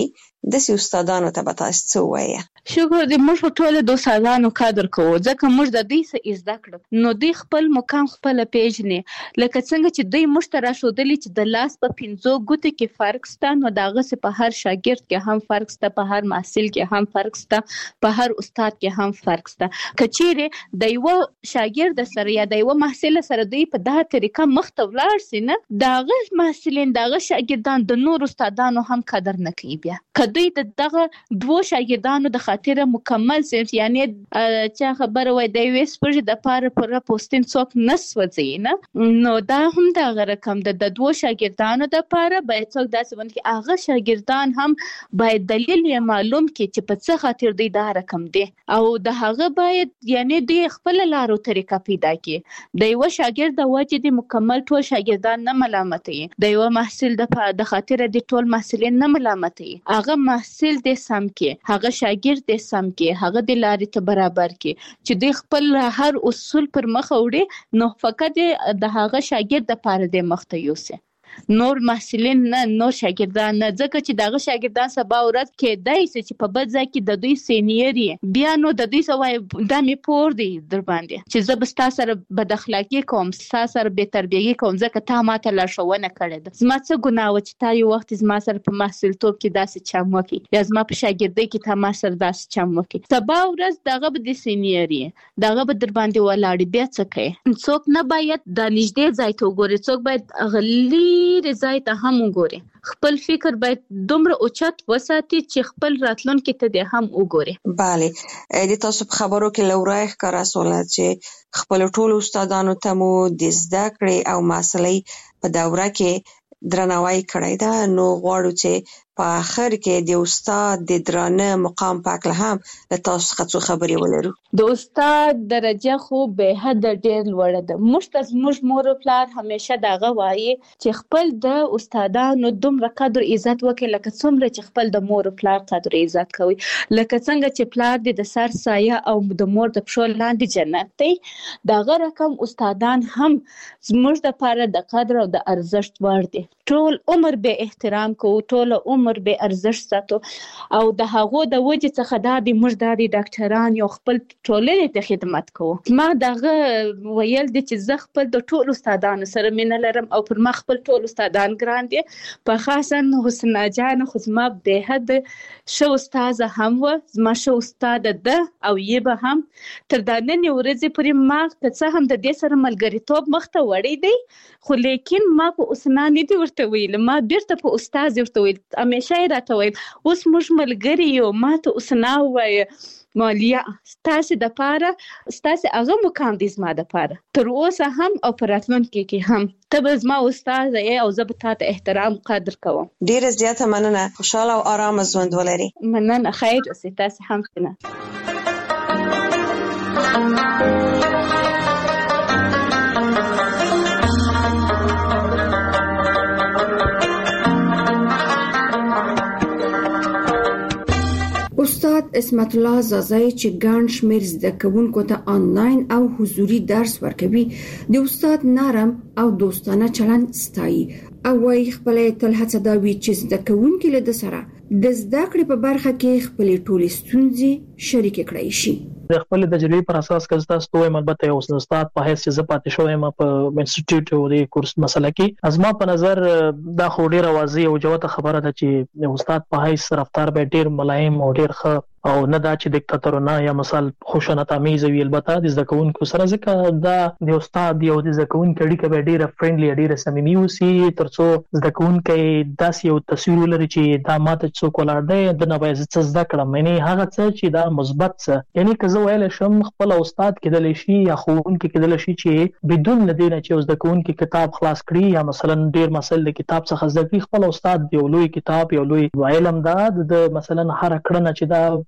د سي استادانو ته به تاسو څه وایي؟ شکر دې، موږ ټول د استادانو قدر کوو ځکه موږ د دوی څه زده کړو نو دوی خپل مقام خپل پیژني. لکه څنګه چې دوی موږ ته راښودلي چې د لاس په پنځو ګوتو کې فرق شته، نو دغسې په هر شاګرد کې هم فرق شته، په هر محصل کې هم فرق شته، په هر استاد کې هم فرق شته. که چیرې د یوه شاګرد سره یا د یوه محصل سره دوی په دغه طریقه مخ ته ولاړ سي نه، د هغه محصلین د هغه شاګردان د نورو استادانو هم قدر نه کوي. بیا که دوی د دغه دوو شاګردانو د خاطره مکمل صنف یعنې چا خبره وای د یوې سپږې دپاره پوره پوستین څوک نه سوځوي نه، نو دا هم دغه رقم ده. د دوو شاګردانو دپاره باید څوک داسې ونه کړي، هغه شاګردان هم باید دلیل یې معلوم کړي چې په څه خاطر دوی دا رقم دی، او د هغه باید یعنې دوی خپله لار او طریقه پیدا کړي. د یوه شاګرد د وجې د مکمل ټول شاګردان نه ملامتوي، د یوه محصل د خاطره د ټول محصلین نه ملامتوي. هغه محصل دې سم کړي، هغه شاګرد دې سم کړي، هغه د لارې ته برابر کړي چې دوی خپل هر اصول پر مخ وړي، نو فقط د هغه شاګرد دپاره دې مخ ته یوسي، نور محصلین نه، نور شاګردان نه. ځکه چې دغه شاګردان سبا ورځ کېدای شي چې په بل ځای کې د دوی سینیر یې، بیا نو د دوی څه وایي دا مې پور دی در باندې چې زه به ستا سره بد اخلاقي کوم، ستا سره بې تربیهي کوم، ځکه تا ما ته لارښوونه کړې ده. زما څه ګناه وه چې تا یو وخت زما سره په محصلتوب کې داسې چم وکړي، یا زما په شاګردۍ کې تا ما سره داسې چم وکړي. سبا ورځ دغه به د سینیر یې، دغه به در باندې ولاړې، بیا څه کوي؟ څوک نه باید د نږدې ځای ته وګوري، څوک باید غلی ډېر ځای ته هم وګوري. خپل فکر باید دومره اوچت وساتي چې خپل راتلونکي ته دې هم وګوري. بله، د تاسو په خبرو کې له ورایه ښکاره سوله چې خپلو ټولو استادانو ته مو د زده کړې او محصلۍ په دوره کې درناوی کړی ده، نو غواړو چې په آخر کې د استاد د درانه مقام په هکله هم له تاسو څخه څو خبرې ولرو. د استاد درجه خو به حد ډېر لوړه ده. موږ ته زموږ مور او پلار همیشه دغه وایي چې خپل د استادانو دومره قدر عزت وکړئ لکه څومره چې خپل د مور او پلار قدر عزت کوي. لکه څنګه چې پلار دې د سر سایه او د مور د پښو لاندې جنت دی، دغه رقم استادان هم زموږ دپاره د قدر او د ارزښت وړ دي. ټول عمر به احترام کوو، ټول عمر به ارزښت ساتو، او د هغو د وجې څخه دا دی موږ دا د ډاکټران یو خپل ټولنې ته خدمت کوو. ما دغه ویل دي چې زه خپل د ټول استادانو سره مینه لرم او پر ما خپل ټول استادان ګران دي، په خاصا حسنا جان خو زما به حد ښه استاده هم وه، زما ښه استاده ده او یې به هم تر دا نننۍ ورځې پورې ما که څه هم د دې سره ملګریتوب مخ ته وړی دی، خو لیکن ما په حسنا نه دي ورته ویل، ما بیرته په استاد ورته ویل، همیشه یې راته ویل اوس موږ ملګري یو، ما ته حسنا ووایه مالیا ستاسې دپاره ستاسې هغه مقام دی زما دپاره تر اوسه هم او په راتلونکي کې هم. ته به زما استاده یې او زه به تا ته احترام قدر کوم. ډېره زیاته مننه، خوشحاله او ارامه ژوند ولري. مننه، خیر اوسئ، تاسې هم ښه. استاد اسمت الله زازای چې ګڼ شمېر زده کوونکو ته آنلاین او حضوري درس ورکوي، د استاد نرم او دوستانه چلند ستایي او وايي خپل تل هڅه دا وي چې زده کوونکي له د سره د زده کړې په برخه کې خپلې ټولې ستونزې شریکې کړای شي. د خپل تجربې پر اساس که تاسو ته وایم، البته یو استاد په حیث چې زه پاتې شوی یم په انسټیټیوټ او د کورس مسله کې، از ما په نظر دا خو ډېره واضح او جوته خبره ده چې استاد په حیث رفتار به ډېر ملایم او ډېر ښه او نه دا چې دیکتاتورانه یا مثال خشونت آمیز وي. البته د زده کوونکو سره ځکه دا د استاد یو د زده کوونکو اړیکه به ډېره فرینډلي ډېره صمیمي اوسي، تر څو زده کوونکی داسې یو تصویر ولري چې دا ماته څوک ولاړ دی، د نه باید څه زده کړم، یعنې هغه څه چې دا مثبت څه، یعنې که زه ویلی شم خپل استاد کېدلی شي یا ښوونکی کېدلی شي چې بدون له دې نه چې یو زده کوونکي کتاب خلاص کړي یا مثلا ډېر مسایل د کتاب څخه زده کړي، خپل استاد یو لوی کتاب یو لوی علم ده، د مثلا هره کړنه چې دا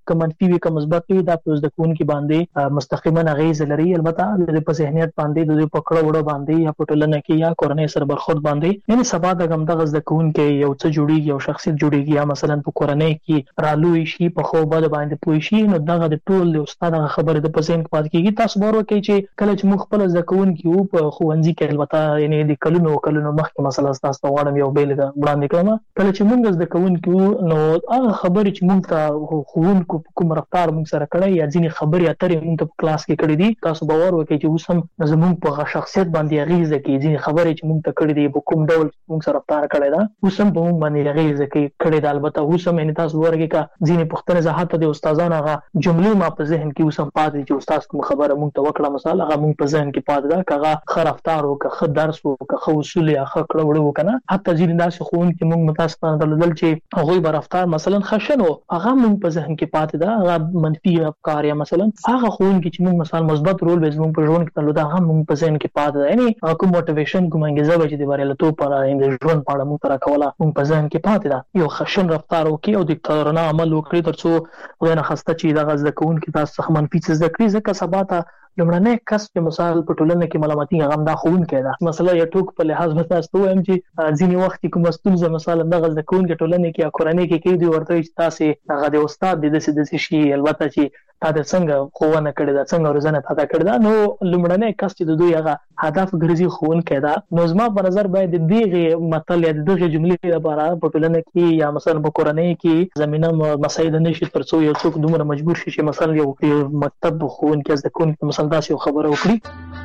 که منفي وي که مثبت وي دا په زده کوونکي باندې مستقیما اغیز لري. البته د په ذهنیت باندې د په کړه وړه باندې یا په ټولنه کې یا کورنۍ سره برخورد باندې یعنی سبا د غم دغه زده کوونکي یو څه جوړیږي یو شخصیت جوړیږي یا مثلا په کورنۍ کې رالوي شي په خو بد باندې پوي شي نو دغه د ټول د استاد خبره د په ذهن کې پات کیږي. تاسو باور وکړئ چې کله چې موږ خپل زده کوونکي وو په ښوونځي کې البته یعنی د کلونو کلونو مخکې مثلا تاسو غواړم یو بیل وړاندې کړم کله چې موږ زده کوونکي وو نو هغه خبرې چې موږ ته ښوونکو کوم رفتار موږ سره کړی یا ځینې خبرې اترې موږ ته په کلاس کې کړې دي تاسو باور وکړئ چې اوس هم زموږ په شخصیت باندې اغیزه کوي. ځینې خبرې چې موږ ته کړې دي په کوم ډول موږ سره رفتار کړی دا اوس هم په موږ باندې اغیزه کوي کړې ده. البته اوس هم یعنې تاسو ورګه کا ځینې پوښتنې زه حتی د استادانو هغه جملې ما په ذهن کې اوس هم پاتې چې استاد کوم خبره موږ ته وکړه مثال هغه موږ په ذهن کې پاتې ده که هغه ښه رفتار وکړه ښه درس وکړه ښه اصول یا ښه کړه وړه وکړه. حتی ځینې داسې ښوونکي موږ متاسفانه درلودل چې هغوی به رفتار مثلا خشن و هغه موږ په ذهن کې پاتې ده هغه منفي افکار یا مثلا هغه ښوونکي چې موږ مثلا مثبت رول به زموږ په ژوند کې درلوده هغه موږ په ذهن کې پاتې ده. یعنې کوم موټیویشن کوم انګیزه به چې د بریالیتوب په اړه د ژوند په اړه موږ ته راکوله موږ په ذهن کې پاتې ده. یو خشن رفتار وکړي او دیکتاتورانه عمل وکړي تر څو خدای نخواسته چې دغه زده کوونکي تاسو څخه منفي څه زده کړي ځکه سبا ته لومړنی کس چې مثال په ټولنه کې ملامتي هغه دا ښوونکی ده. مثلا یو ټوک په لحاظ به تاسو وایم چې ځینې وخت کوم ستونزه مثلا دغه زده کوونکي ټولنه کې یا کورنۍ کې کوي دوی ورته چې تاسو هغه د استاد د داسې داسې شي البته چې تا د څنګه ښوونه کړې ده څنګه روزنه تا کړې ده نو لومړنی کس چې د دوی هغه هدف ګرځي ښوونکی ده. نو زما په نظر باید د دغې متل یا د دغې جملې لپاره په ټولنه کې یا مثلا په کورنۍ کې زمینه مساعده نه شي تر څو یو څوک دومره مجبور شي چې مثلا یو مکتب ښوونکی زده کوونکي مثلا داسې یو خبره وکړي.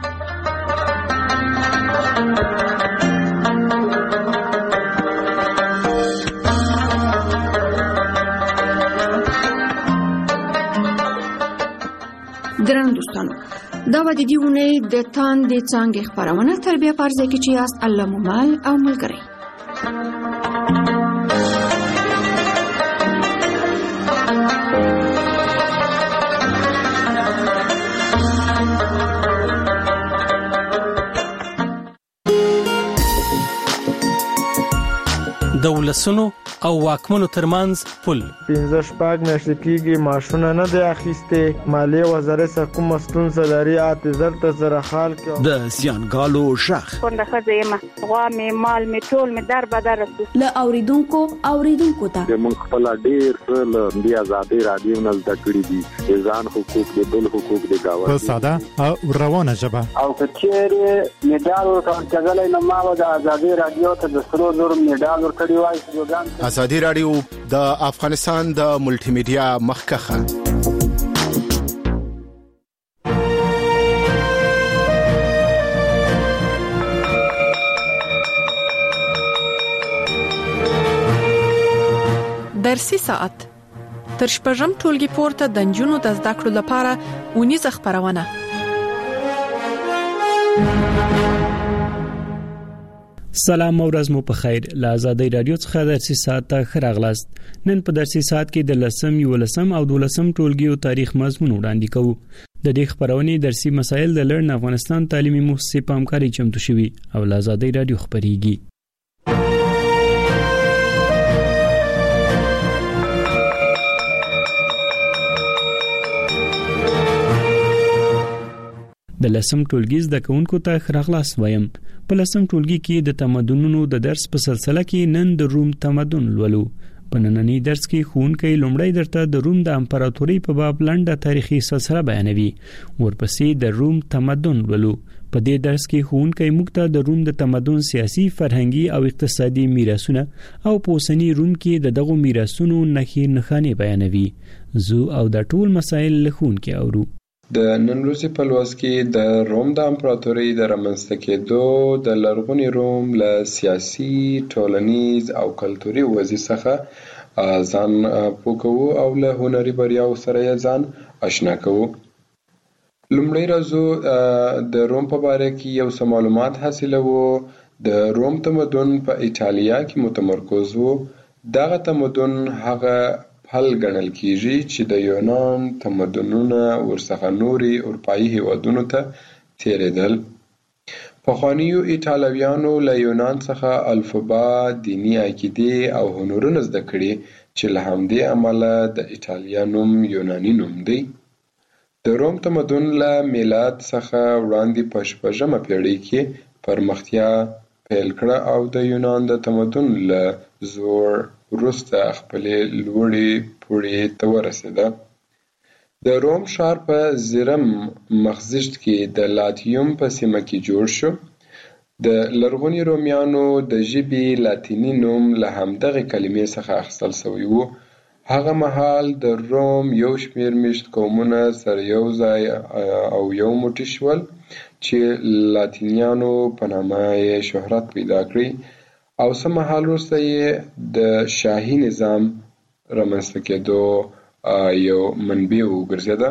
درنو دوستانو دا و د دې اونۍ د تاندې څانګې خپرونه تربیه پرځای کې چې یاست الله مومال او ملګری. د ولسونو او واکمنو ترمنځ پل پنځه شپږ میاشتې کېږي معاشونه نه دی اخیستې مالیې وزارت څخه کومه ستونزه لري اته زر ته زره خال کې د زیانګالو ژغ څنګه ښځه یم غوا مې مال مې ټول مې در بدر له اوریدونکو اوریدونکو ته موږ خپل ډیر څه له دې آزادۍ رادیو نه زده کړي دي ځان حقوق د بل حقوق د گاونډي په ساده او روانه ژبه او کچېره میډال ورکړل کېدل نو ما د آزادۍ رادیو ته د سرو زر میډال ورکړی وای. آزادۍ رادیو د افغانستان د ملټي میډیا مخکخه درسي ساعت تر شپږم ټولګي پورته د نجونو د زده کړو لپاره ونیزه خبرونه. سلام او ورځ مو په خیر. له آزادۍ رادیو څخه درسي ساعت ته ښه راغلاست. نن په درسي ساعت کې د لسم یولسم او دولسم ټولګیو تاریخ مضمون وړاندې کوو. د دې خبرونې درسي مسایل د لرن افغانستان تعلیمي مؤسسې په همکارۍ چمتو شوي او له آزادۍ رادیو خبريږي. د لسم ټولګي زده کوونکو ته ښه راغلاست وایم. په لسم ټولګي کې د تمدنونو د درس په سلسله کې نن د روم تمدن لولو. په نننی درس کې ښوونکی لومړی درته د روم د امپراتورۍ په باب لنډه تاریخي سلسله بیانوي. ورپسې د روم تمدن لولو. په دې درس کې ښوونکی موږ ته د روم د تمدن سیاسي، فرهنګي او اقتصادي میراثونه او په اوسني روم کې د دغو میراثونو نښې نښانې بیانوي. زه او د ټول مسایل له ښوونکي اورو. د نن ورځې په لوست کې د روم د امپراتورۍ د رامنځته کېدو د لرغوني روم له سیاسي، ټولنیز او کلتوري وضعیت څخه ځان پوه کوو او له هنري بریاو سره یې ځان آشنا کوو. لومړی راځو د روم په باره کې یو څه معلومات حاصلوو. د روم تمدن په ایټالیا کې متمرکز و. دغه تمدن هغه حل ګڼل کیږي چې د یونان تمدنونه ورڅخه نوري اروپایي هیوادونو ته تیرېدل. پخوانیو ایټالویانو له یونان څخه الفبا، دینی عقیدې او هنرونه زده کړي چې له همدې امله د ایټالیا نوم یوناني نوم دی. د روم تمدن له میلاد څخه وړاندې په شپږمه پیړۍ کې پرمختیا پیل کړه او د یونان د تمدن له زوړ وروسته خپلې لوړې پوړۍ ته ورسېده. د روم ښار په زرم مخزیشت کې د لاتیوم په سیمه کې جوړ شو. د لرغوني رومیانو د ژبې لاتیني نوم له همدغې کلمې څخه اخیستل شوی و. هغه مهال د روم یو شمېر میشت قومونه سره یو ځای او یو موټی شول چې لاتینیانو په نامه یې شهرت پیدا کړی او څه مهال وروسته یې د شاهي نظام رامنځته کېدو یو منبع وګرځېده.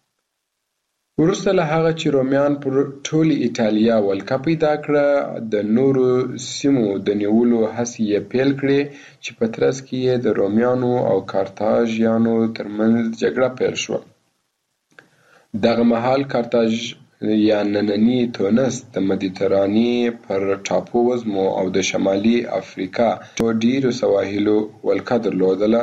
وروسته له هغه چې رومیان پر ټولې ایټالیا ولکه پیدا کړه، د نورو سیمو د نیولو هڅې یې پیل کړې چې په ترڅ کې یې د رومیانو او کارتاژیانو ترمنځ جګړه پیل شوه. دغه مهال کارتاژ یا نننی تونس د مدیترانې پر ټاپو وزمو او د شمالي افریقا په ډیرو سواحلو ولکه درلودله.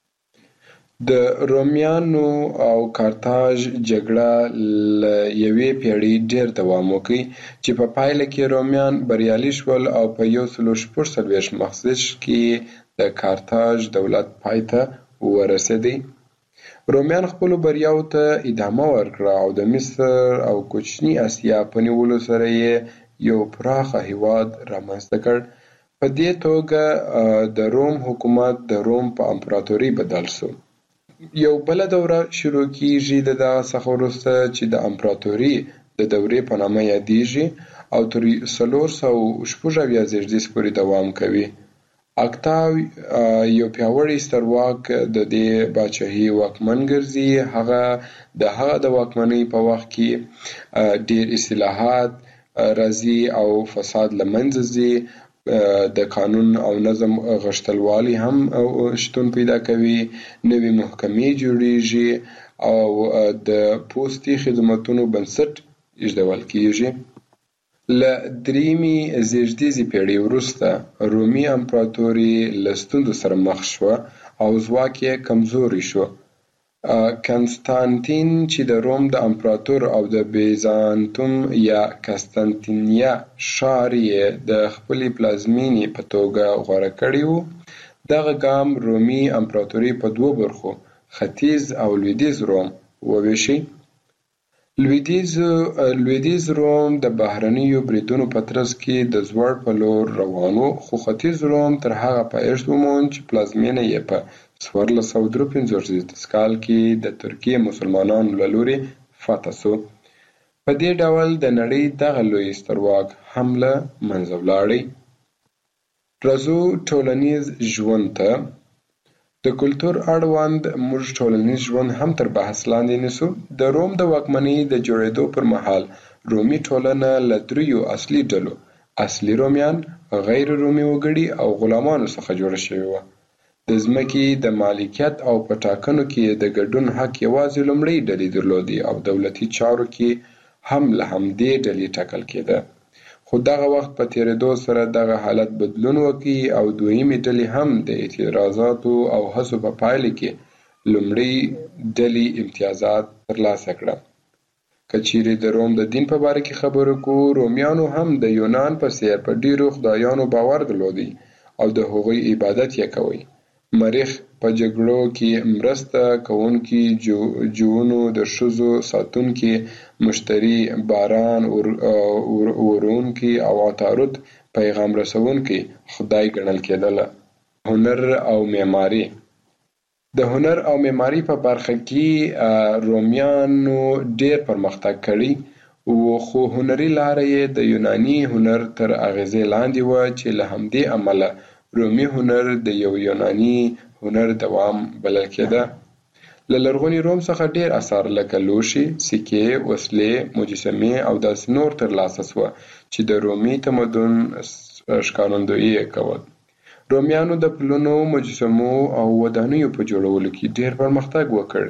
د رومیانو او کارتاژ جګړه له یوې پیړۍ ډېر دوام وکړ چې په پایله کې رومیان بریالي شول او په یو سلو شپږ څلوېښت مخزیشت کې د کارتاژ دولت پای ته ورسېدی. رومیان خپلو بریاوو ته ادامه ورکړه او د مصر او کوچني اسیا په نیولو سره یې یو پراخه هیواد رامنځته کړ. په دې توګه د روم حکومت د روم په امپراتوري بدل شو. یو بله دوره شروع کیږي د دغه څخه وروسته چې د امپراتوري د دورې په نامه یادیږي او تر څلور سوه شپږ اویا زېږدیز پورې دوام کوي. اکتاو یو پیاوړی سترواک د دې پاچاهۍ واکمن ګرځي. هغه د هغه د واکمنۍ په وخت کې ډېر اصلاحات راځي او فساد له منځه ځي. د قانون او نظم غښتلوالی هم شتون پیدا کوي. نوې محکمې جوړیږي او د پوستي خدمتونو بنسټ ایښودل کیږي. له دریمې زېږدیزې پیړۍ وروسته رومي امپراتوري له ستونزو سره مخ شوه او ځواک یې کمزوری شو. کنستانتین چې د روم د امپراتور او د بیزانتوم یا قسطنطنیه ښار یې د خپلې پلازمینې په توګه غوره کړی و. دغه ګام رومي امپراتوري په دوو برخو ختیځ او لویدیځ روم وویشي. لویدیځ لویدیځ روم د بهرنیو بریدونو په ترڅ کې د زوړ په لور روان و، خو ختیځ روم تر هغه پایښت وموند چې پلازمینه یې په څوارلس سوه درې پنځوس کال کې د ترکیې مسلمانانو له لوري فتح شو. په دې ډول د نړۍ دغه لوی سترواک هم له منځه ولاړی. راځو ټولنیز ژوند ته. د کلتور اړوند موږ ټولنیز ژوند هم تر بحث لاندې نیسو. د روم د واکمنۍ د جوړېدو پر مهال رومي ټولنه له دریو اصلي ډلو، اصلي رومیان، غیر رومي وګړي او غلامانو څخه جوړه شوې وه. د ځمکې د مالکیت او په ټاکنو کې د ګډون حق یوازې لومړۍ ډلې درلودې او دولتي چارو کې هم له همدې ډلې ټاکل کېده. خو دغه وخت په تېرېدو سره دغه حالت بدلون وکړي او دویمې ډلې هم د اعتراضاتو او هڅو په پایله کې لومړۍ ډلې امتیازات ترلاسه کړه. که چیرې د روم د دین په باره کې خبرې کوو، رومیانو هم د یونان په څېر په ډېرو خدایانو باور درلودی او د هغوی عبادت یې کوي. مریخ په جګړو کې مرسته کوونکي، جوونو د ښځو ساتونکي، مشتري، باران ورونکي او عطارد پیغام رسونکي خدای ګڼل کېدله. هنر او معماري. د هنر او معماري په برخه کې رومیانو ډېر پرمختګ کړی و، خو هنري لاره یې د یوناني هنر تر اغېزې لاندې وه چې له همدې امله رومي هنر د یو یوناني هنر دوام بلل کېده. له لرغوني روم څخه ډېر اثار لکه لوښي، سکې، وسلې، مجسمې او داسې نور ترلاسه شوه چې د رومي تمدن ښکارندویي یې کول. رومیانو د پلونو، مجسمو او ودانیو په جوړولو کې ډېر پرمختګ وکړ.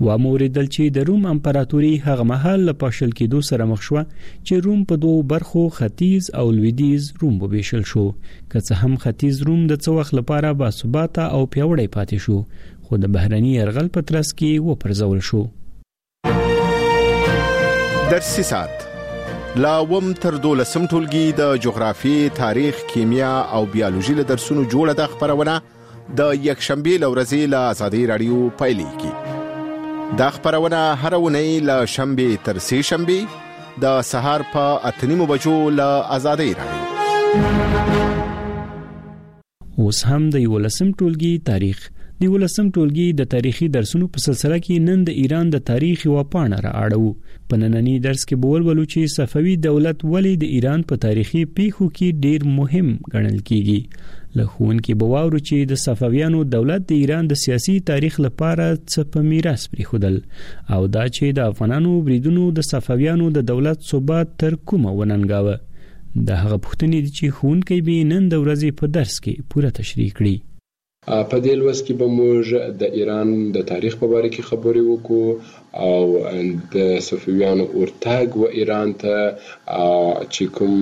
وامو ریدل چې د روم امپراتوري هغه مهال له پاشل کېدو سره مخ شو چې روم په دوه برخو ختیځ او لویدیځ روم وبېشل شو که څه هم ختیځ روم د څه وخت لپاره باثباته او پیاوړی پاتې شو خو د بهرني يرغل په ترڅ کې وپرځول شو. درسي سات لا وم تر دولسم ټولګي د جغرافي، تاریخ، کیمیا او بیولوژي له درسونو جوړه د خبرونه د یک شنبه لورځي له آزادي رادیو پایلیږي. د خبرونه هر ونی له شنبه تر سه شنبه د سهار په اتنیمو بجو له آزادي رادیو. اوس هم د یولسم ټولګي تاریخ د ولسم ټولګي د تاریخي درسونو په سلسله کې نن د ایران د تاریخ او پاڼه را اړو. په نننی درس کې بول ولو چې صفوي دولت ولې د ایران په تاریخي پیښو کې ډیر مهم ګڼل کیږي. لخون کې بواورو چې د صفویانو دولت د ایران د سیاسي تاریخ لپاره څه په میراث پریښودل او دا چې د افغانانو بریدونو د صفویانو د دولت ثبات تر کومه وننګاوه. د هغه پوښتنې دي چې ښوونکی به نن د ورځې په درس کې پوره تشریح کړي. په دې لوست کې به موږ د ایران د تاریخ په اړه کې خبرې وکړو او د صفویانو ورتګ و ایران ته چې کوم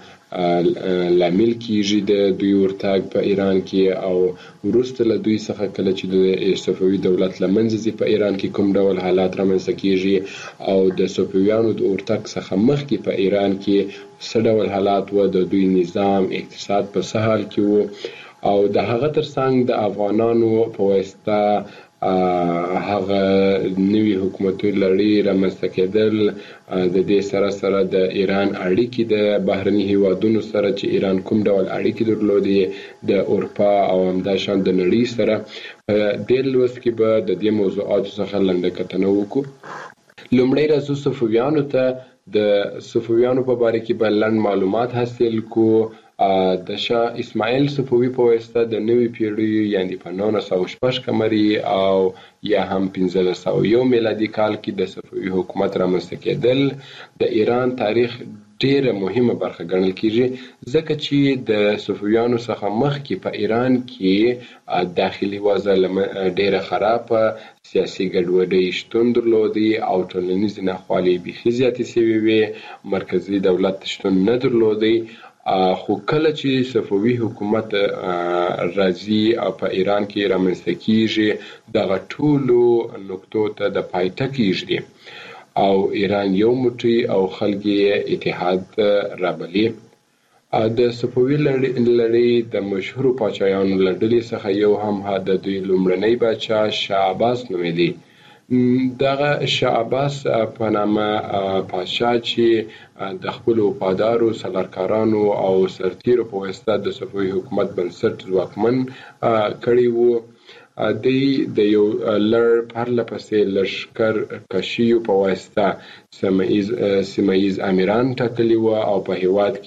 لامل کیږي د دوی ورتګ په ایران کې او وروسته له دوی څخه کله چې د صفوي دولت لمنځه ځي په ایران کې کوم ډول حالات رامنځته کیږي او د صفویانو د ورتګ څخه مخکې په ایران کې څه ډول حالات و، د دوی نظام اقتصاد په څه حال کې و او د هغه ترڅنګ د افغانانو په واسطه هغه نوي حکومتي لړۍ رامنځته کېدل، د دې سره سره د ایران اړیکې د بهرني هیوادونو سره چې ایران کوم ډول اړیکې درلودې د اروپا او همداشان د نړۍ سره. په دې لوست کې به د دې موضوعاتو څخه لنډه کتنه وکړو. لومړی راځو صفویانو ته. د صفویانو په باره کې به لنډ معلومات حاصل کو. د شاه اسماعیل صفوي په واسطه د نوې پیړۍ یعنی په نولس سوه شپږ قمري او یا هم پنځه سوه یو میلادي کال کې د صفوي حکومت رامنځته کېدل د ایران تاریخ ډیره مهمه برخه ګڼل کیږي ځکه چې د صفویانو څخه مخکې په ایران کې داخلي وضع ډیره خرابه، سیاسي ګډوډي شتون درلودي او ټولنیز ناخوالې بیخي زیاتې شوې وې، مرکزي دولت شتون نه درلودي. خو کله چې صفوي حکومت راځي او په ایران کې رامنځته کیږي دغه ټولو نقطو ته د پای ټکی او ایران یو موټی او خلک اتحاد رابلي. د صفوي لړۍ د مشهورو پاچایانو له ډلې څخه یو هم د دوی لومړنی پاچا شاه عباس نومیده. دغه شاه عباس په نامه پاچا چې د خپل وفادارو سالارکارانو او سرتیرو په واسطه د صفوي حکومت بنسټ ځواکمن کړی وو. دوی د یو لړ پرله پسې لښکر کشیو په واسطه سیمه ییز امیران ټاکلي وو او په هیواد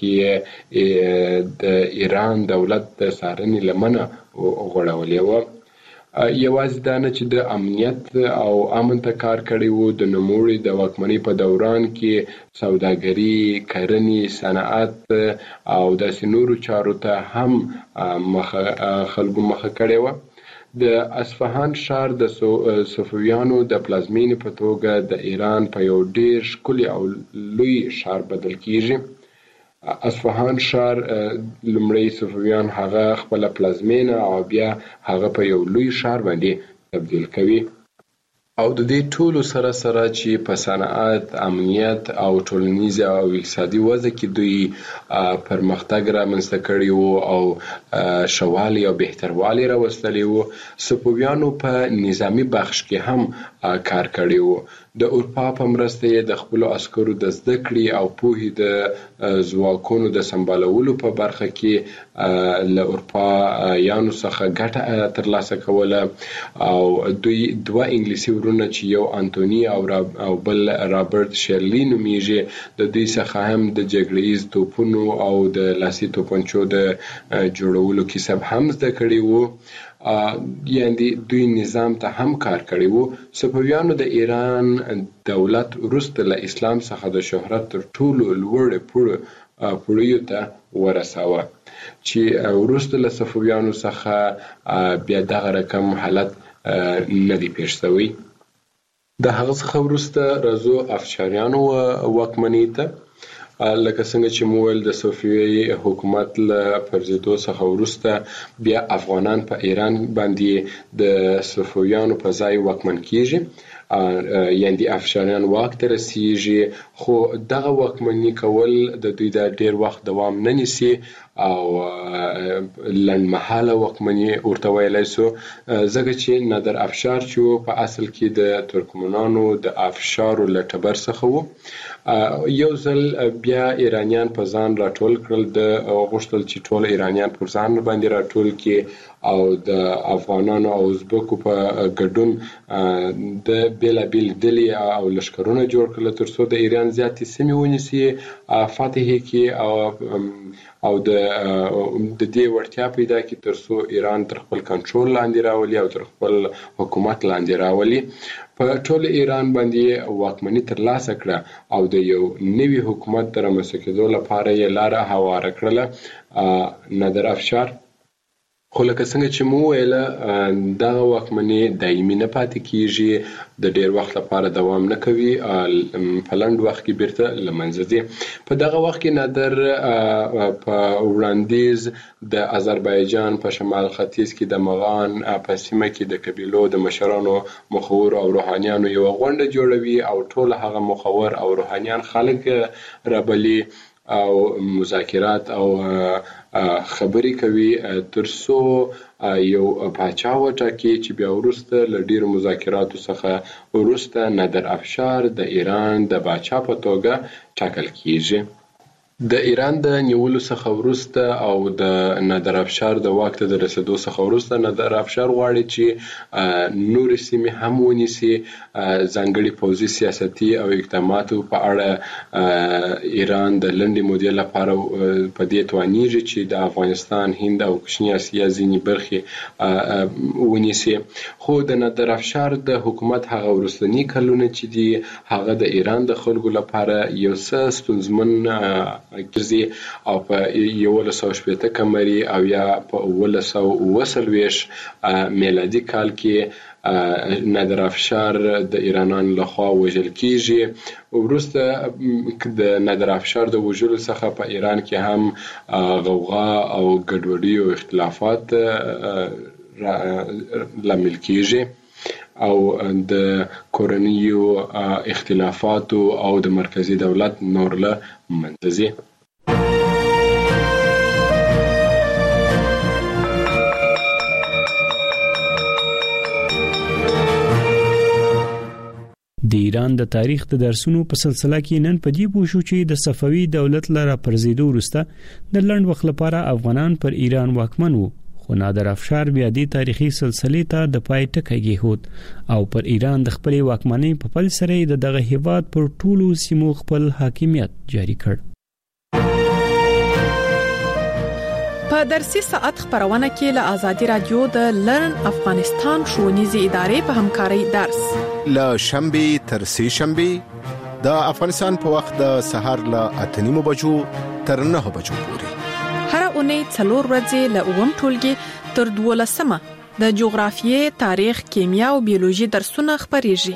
کې د ایران دولت د څارنې لمنه غوړولې وه. یوازې دا نه چې د امنیت او امن ته کار کړی وو، د نوموړي د واکمنۍ په دوران کې سوداګري، کرنې، صنعت او داسې نورو چارو ته هم خلکو مخه کړې وه. د اصفهان ښار د صفویانو د پلازمینې په توګه د ایران په یو ډیر ښکلی او لوی ښار بدل کیږي. اصفهان ښار لومړی صفویان هغه خپل پلازمینه او بیا هغه په یو لوی ښار باندې تبدیل کوي او د دې ټولو سره سره چې په صنعت، امنیت او ټولنیز او اقتصادي وضع کې دوی پرمختګ رامنځته کړی وو او ښهوالی او بهتروالی راوستلی وو. صفویانو په نظامي بخش کې هم کار کړی وو. د اروپا په مرسته یې د خپلو عسکرو د زده کړې او پوهې د ځواکونو د سمبالولو په برخه کې له اروپایانو څخه ګټه ترلاسه کوله او دوی دوه انګلیسي ورونه چې یو انټوني او بل رابرټ شیرلی نومیږي د دوی څخه هم د جګړه ییز توپونو او د لاسي توپنچو د جوړولو کسب هم زده کړی وو. یعنی دوی نظام ته هم کار کړی وو. صفویانو د ایران دولت وروسته له اسلام څخه د شهرت تر ټولو لوړ پوړیو ته ورساوه چې وروسته له صفویانو څخه بیا دغه رقم حالت نه دی پیښ شوی. د هغه څخه وروسته راځو افشاریانو واکمنۍ ته. لکه څنګه چې مو ویل د صفوي حکومت له پرځېدو څخه وروسته بیا افغانان په ایران باندې د صفویانو په ځای واکمن کیږي، یعنی د افشاریان واک ته رسیږي، خو دغه واکمني کول د دوی د ډیر وخت دوام نه نیسي او لنډمهاله واکمني ورته ویلی سو، ځکه چې نادر افشار چې په اصل کې د ترکمنانو د افشارو له ټبر څخه و. یو ځل بیا ایرانیان په ځان راټول کړل، د غوښتل چې ټول ایرانیان پر ځان باندې راټول کړي او د افغانانو او ازبکو په ګډون د بیلابیل ډلې او لښکرونه جوړ کړل ترڅو د ایران زیاتې سیمې ونیسي، فتح کړي او او د د دې وړتیا پیدا کړي ترڅو ایران تر خپل کنټرول لاندې راولي او تر خپل حکومت لاندې راولي. په ټول ایران باندې واکمني ترلاسه کړه او د یو نوي حکومت د رامنځته کېدو لپاره یې لاره هواره کړله نادر افشار. خو لکه څنګه چې مو ویله دغه واکمني دایمي نه پاتې کیږي، د ډیر وخت لپاره دوام نه کوي، په لنډ وخت کې بیرته له منځه ځي. په دغه وخت کې نادر په وړاندیز د آذربایجان په شمال ختیځ کې د مغان په سیمه کې د قبیلو د مشرانو، مخورو او روحانیانو یو غونډه جوړوي او ټول هغه مخور او روحانیان خلک رابلي او مذاکرات او خبرې کوي ترڅو یو پاچا وټاکي چې بیا وروسته له ډیرو مذاکراتو څخه وروسته نادر افشار د ایران د پاچا په توګه ټاکل کیږي. د ایران د نیولو څخه وروسته او د نادر افشار د واک ته د رسیدو څخه وروسته نادر افشار غواړي چې نورې سیمې هم ونیسي. ځانګړي پوځي سیاستي او اقداماتو په اړه ایران د لنډې مودې لپاره په دې توانیږي چې د افغانستان، هند او کوچنۍ اسیا ځینې برخې ونیسي. خو د نادر افشار د حکومت هغه وروستني کلونه چې دي هغه د ایران د خلکو لپاره یو څه ستونزمن ګرځي او په یولس سوه شپېته قمري او یا په اوولس سوه اوه څلوېښت میلادي کال کې نادر افشار د ایرانیانو لخوا وژل کیږي. وروسته د نادر افشار د وژلو څخه په ایران کې هم غوغا او ګډوډي او اختلافات لامل کیږي او د کورنیو اختلافاتو او د مرکزی دولت نور له منځه ځي. د ایران د تاریخ د درسونو په سلسله کې نن په دې پوه شو چې د صفوي دولت لپاره پرځېدو وروسته د لنډ وخت لپاره افغانان پر ایران واکمن وو، خو نادر افشار بیا دې تاریخي سلسلې ته د پای ټکی کېښود او پر ایران د خپلې واکمنۍ په پل سره د دغه هیواد پر ټولو سیمو خپل حاکمیت جاری کړ. په درسي ساعت خبرونه کې له آزادي رادیو د لرن افغانستان ښوونیزې ادارې په همکارۍ درس له شنبه تر سه شنبه د افغانستان په وخت د سهار له اته نیمو بجو تر نه بجو پورې هر اونۍ څلور ورځې له اووم ټولګي تر دولسمه د جغرافیې، تاریخ، کیمیا او بیولوژي درسونه خبريږي.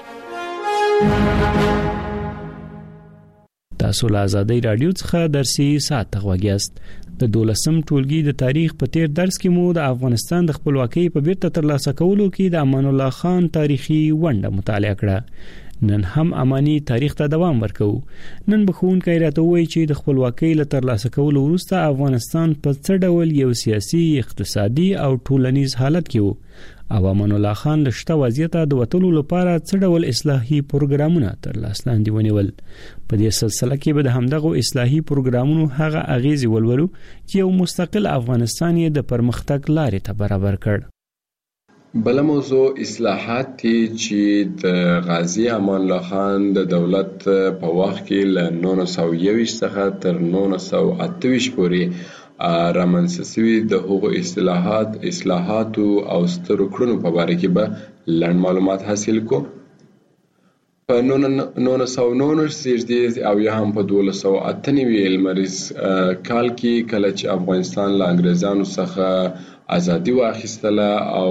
تاسو له آزادي رادیو څخه درسي ساعت غوږیاست. د دولسم ټولګي د تاریخ په تیر درس کې مو د افغانستان د خپلواکۍ په بیرته ترلاسه کولو کې د امان الله خان تاریخي ونډه مطالعه کړه. نن هم اماني تاریخ ته دوام ورکو. نن بخونکي راته وایي چې د خپلواکۍ له ترلاسه کولو وروسته افغانستان په څه ډول یو سیاسي، اقتصادي او ټولنیز حالت کې وو او امان الله خان له شته وضعیت د وټولو لپاره څه ډول اصلاحي پروګرامونه تر لاس لاندې ونیول. په دې سلسله کې به د همدغه اصلاحي پروګرامونو هغه اغیزې ولولو چې یو مستقل افغانستان یې د پرمختګ لارې ته برابر کړ. بل موضوع اصلاحات دي چې د غازی امان الله خان د دولت په وخت کې له نولس سوه یوویشت څخه تر نولس سوه اته ویشت پورې رامنځته شوي د هغو اصلاحات اصلاحاتو او سترو کړنو په باره کې به لنډ معلومات حاصل کو. په نولس سوه نولس زیږدي او یا هم په دولس سوه اته نوي لمریز کال کې کله چې افغانستان له انګریزانو څخه ازادي واخیستله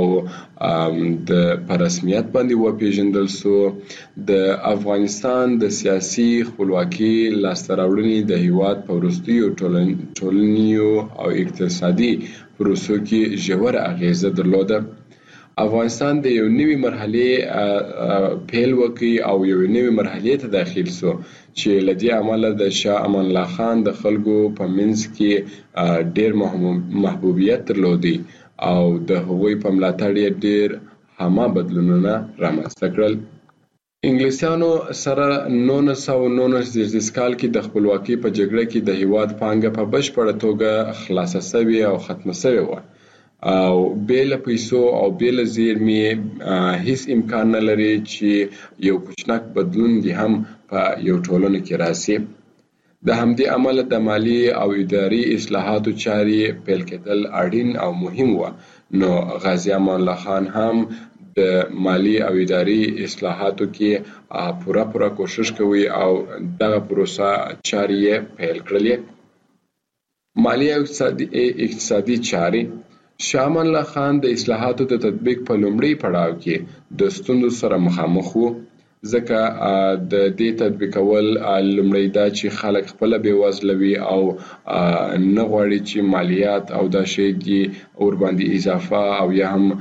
او د په رسمیت باندې وپیژندل سو، د افغانستان د سیاسي خپلواکي لاسته راوړنې د هیواد په وروستیو ټولنیزو او اقتصادي پروسو کې ژوره اغیزه درلوده. افغانستان د یو نوي مرحلې پیل وکړي او یو نوي مرحلې ته داخل سو چې لدې عمله د شاه امان الله خان د خلکو په منځ کې ډېر محبوبیت درلودي او د هغوی په ملاتړ یې ډېر هامه بدلونونه رامنځته کړل. انګلیسانو سره نولس سوه نولس زیږدیز کال کې د خپلواکۍ په جګړه کې د هیواد پانګه په بشپړه توګه خلاصه سوې او ختمه سوې وه او بیل پیسو او بیل زیرمې هیڅ امکان نه لري چې یو کوچنک بدلون دی هم په یو ټولنه کې راسي. د همدې عمله د مالی او اداري اصلاحاتو چارې پیل کېدل اړین او مهم و. نو غازي امان الله خان هم د مالی او اداري اصلاحاتو کې پوره پوره کوشش کوي او دغه پروسه چارې پیل کړلې. مالی او اقتصادي چارې شاه امان الله خان د اصلاحاتو د تطبیق په لومړي پړاو کې د ستونزو سره مخامخ وو، ځکه د دې تطبیقول لومړی دا چې خلک خپل بېوزله وي او نه غواړي چې مالیات او دا شی دي ور باندې اضافه او یا هم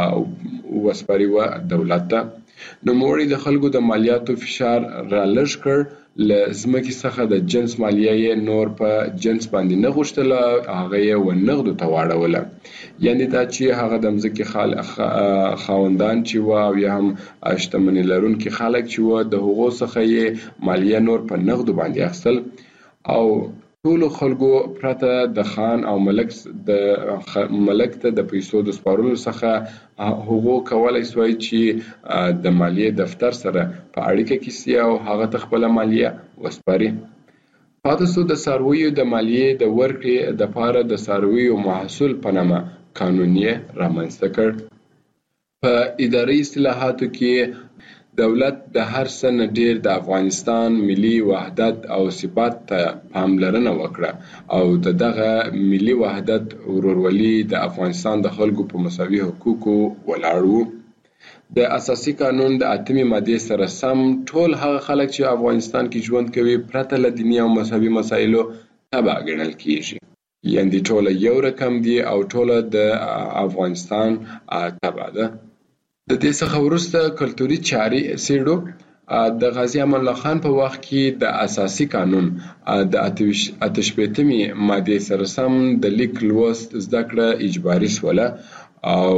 وسپاري و دولت ته. نوموړي د خلکو د مالیاتو فشار را لږ کړ، له ځمکې څخه د جنس مالیه یې نور په جنس باندې نه غوښتله، هغه یې ونغدو ته واړوله. یعنې دا چې هغه د ځمکې خاوندان چې وه او یا هم شتمني لرونکي خلک چې وه د هغو څخه یې مالیه نور په نغدو باندې اخیستل او ټولو خلکو پرته د خان او ملک د ملک ته د پیسو د سپارلو څخه هغو کولای سوای چې د مالیې دفتر سره په اړیکه کې سي او هغه ته خپله مالیه وسپاري. پاتې سو د څارویو د مالیې د ورکړې دپاره د څارویو محصول په نامه قانون یې رامنځته کړ. په اداري اصلاحاتو کې دولت د هر څه نه ډیر د افغانستان ملي وحدت او ثبات ته پاملرنه وکړه او د دغه ملي وحدت ورورولي د افغانستان د خلکو په مساوي حقوقو ولاړ وو. د اساسي قانون د اتمې مادې سره سم ټول هغه خلک چې افغانستان کې ژوند کوي پرته له دیني او مذهبي مسایلو تبع ګڼل کیږي، یعنې ټوله یو رقم دي او ټوله د افغانستان تبع ده. د دې څخه وروسته کلتوري چارې څېړو. د غازي امان الله خان په وخت کې د اساسي قانون د اته شپېتمې مادې سره سم د لیک لوست زده کړه اجباري سوله او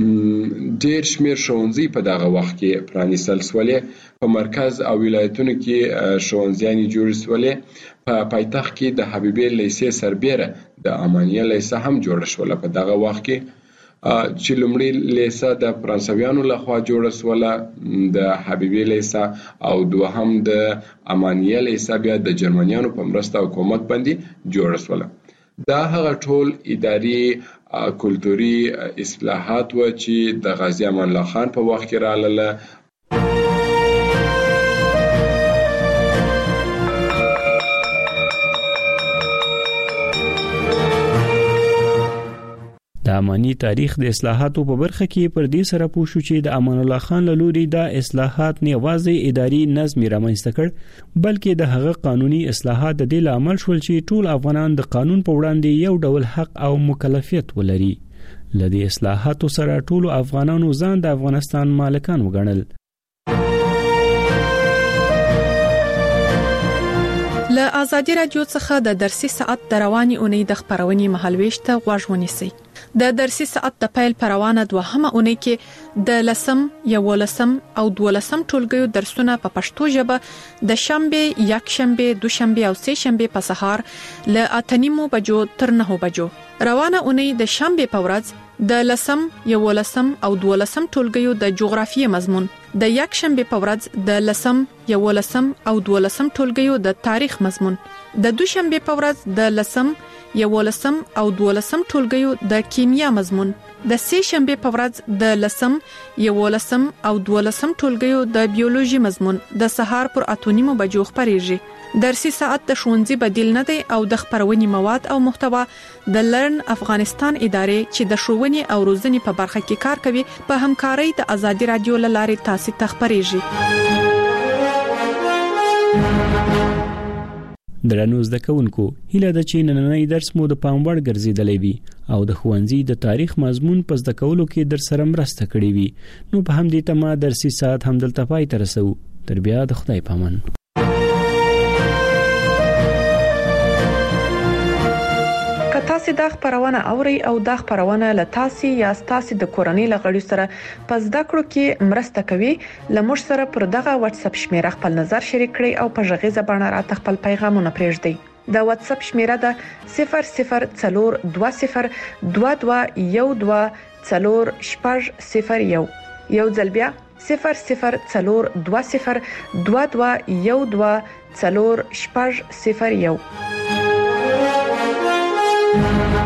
ډېر شمېر ښوونځي په دغه وخت کې پرانیستل سولې. په مرکز او ولایتونو کې ښوونځیانې جوړې سولې. په پایتخت کې د حبیبي لیسې سربیره د امانیه لیسه هم جوړه شوله په دغه وخت کې، چې لومړی لیسه د فرانسویانو لخوا جوړه سوله، د حبیبي لیسه او دوهم د امانیه لیسه بیا د جرمنیانو په مرسته او کومک باندې جوړه سوله. دا هغه ټول اداري کلتوري اصلاحات و چې د غازي امان الله خان په وخت کې راغله. د امانی تاریخ د اصلاحاتو په برخه کې پر دې سره پوه شو چې د امان الله خان له لوري دا اصلاحات نه یوازې اداري نظم رامنځته کړ بلکې د هغه قانوني اصلاحات د دې لامل شول چې ټول افغانان د قانون په وړاندې یو ډول حق او مکلفیت ولري. لدې اصلاحاتو سره ټول افغانانو ځان د افغانستان مالکان وګڼل. له آزادي رادیو څخه د درسي ساعت د رواني اونۍ د خبرونې مهالويش ته غوږ ونیسئ. د درسي ساعت د پیل پروانه دوهمه اونۍ کې د لسم، یولسم او دولسم ټولګیو درسونه په پښتو ژبه د شنبه، یک شنبه، دوشنبه او سه شنبه په سهار له اته نیمو بجو تر نهو بجو. روانه اونۍ د شنبه په ورځ د لسم، یولسم او دولسم ټولګیو د جغرافیې مضمون، د یک شنبه په ورځ د لسم، یولسم او دولسم ټولګیو د تاریخ مضمون، د دوشنبه په ورځ د لسم، یولسم او دولسم ټولګیو د کیمیا مضمون، د سې شنبه په ورځ د لسم یولسم او دولسم ټولګیو د بیولوژي مضمون د سهار پر اتونیمو بجو خبريږي درسي ساعت د ښوونځي بدیل نه دی او د خبرونې مواد او محتوا د لرن افغانستان ادارې چې د ښوونې او روزنې په برخه کې کار کوي په همکارۍ د ازادي رادیو لارې تاسو ته خبريږي. درنو زده کوونکو هیله ده چې نننۍ درس مو د پام وړ ګرځیدلی وي او د ښوونځي د تاریخ مضمون په زده کولو کې در سره مرسته کړې وي. نو په همدې تمه درسي ساعت هم دلته پای ته رسو. تر بیا د خدای پامان. تاسو د خبرونه اوري او د خبرونه لتاسي یا تاسو د کورنۍ لغړی سره پس د کړو کې مرسته کوي لمر سره پر دغه واتس اپ شمیره خپل نظر شریک کړئ او په ژغه زبانه را خپل پیغامونه پرېږدئ. د واتس اپ شمیره ده صفر صفر څلور دوه صفر دوه دوه یو دوه څلور شپږ صفر یو یو ځل بیا صفر صفر څلور دوه صفر دوه دوه یو دوه څلور شپږ صفر یو.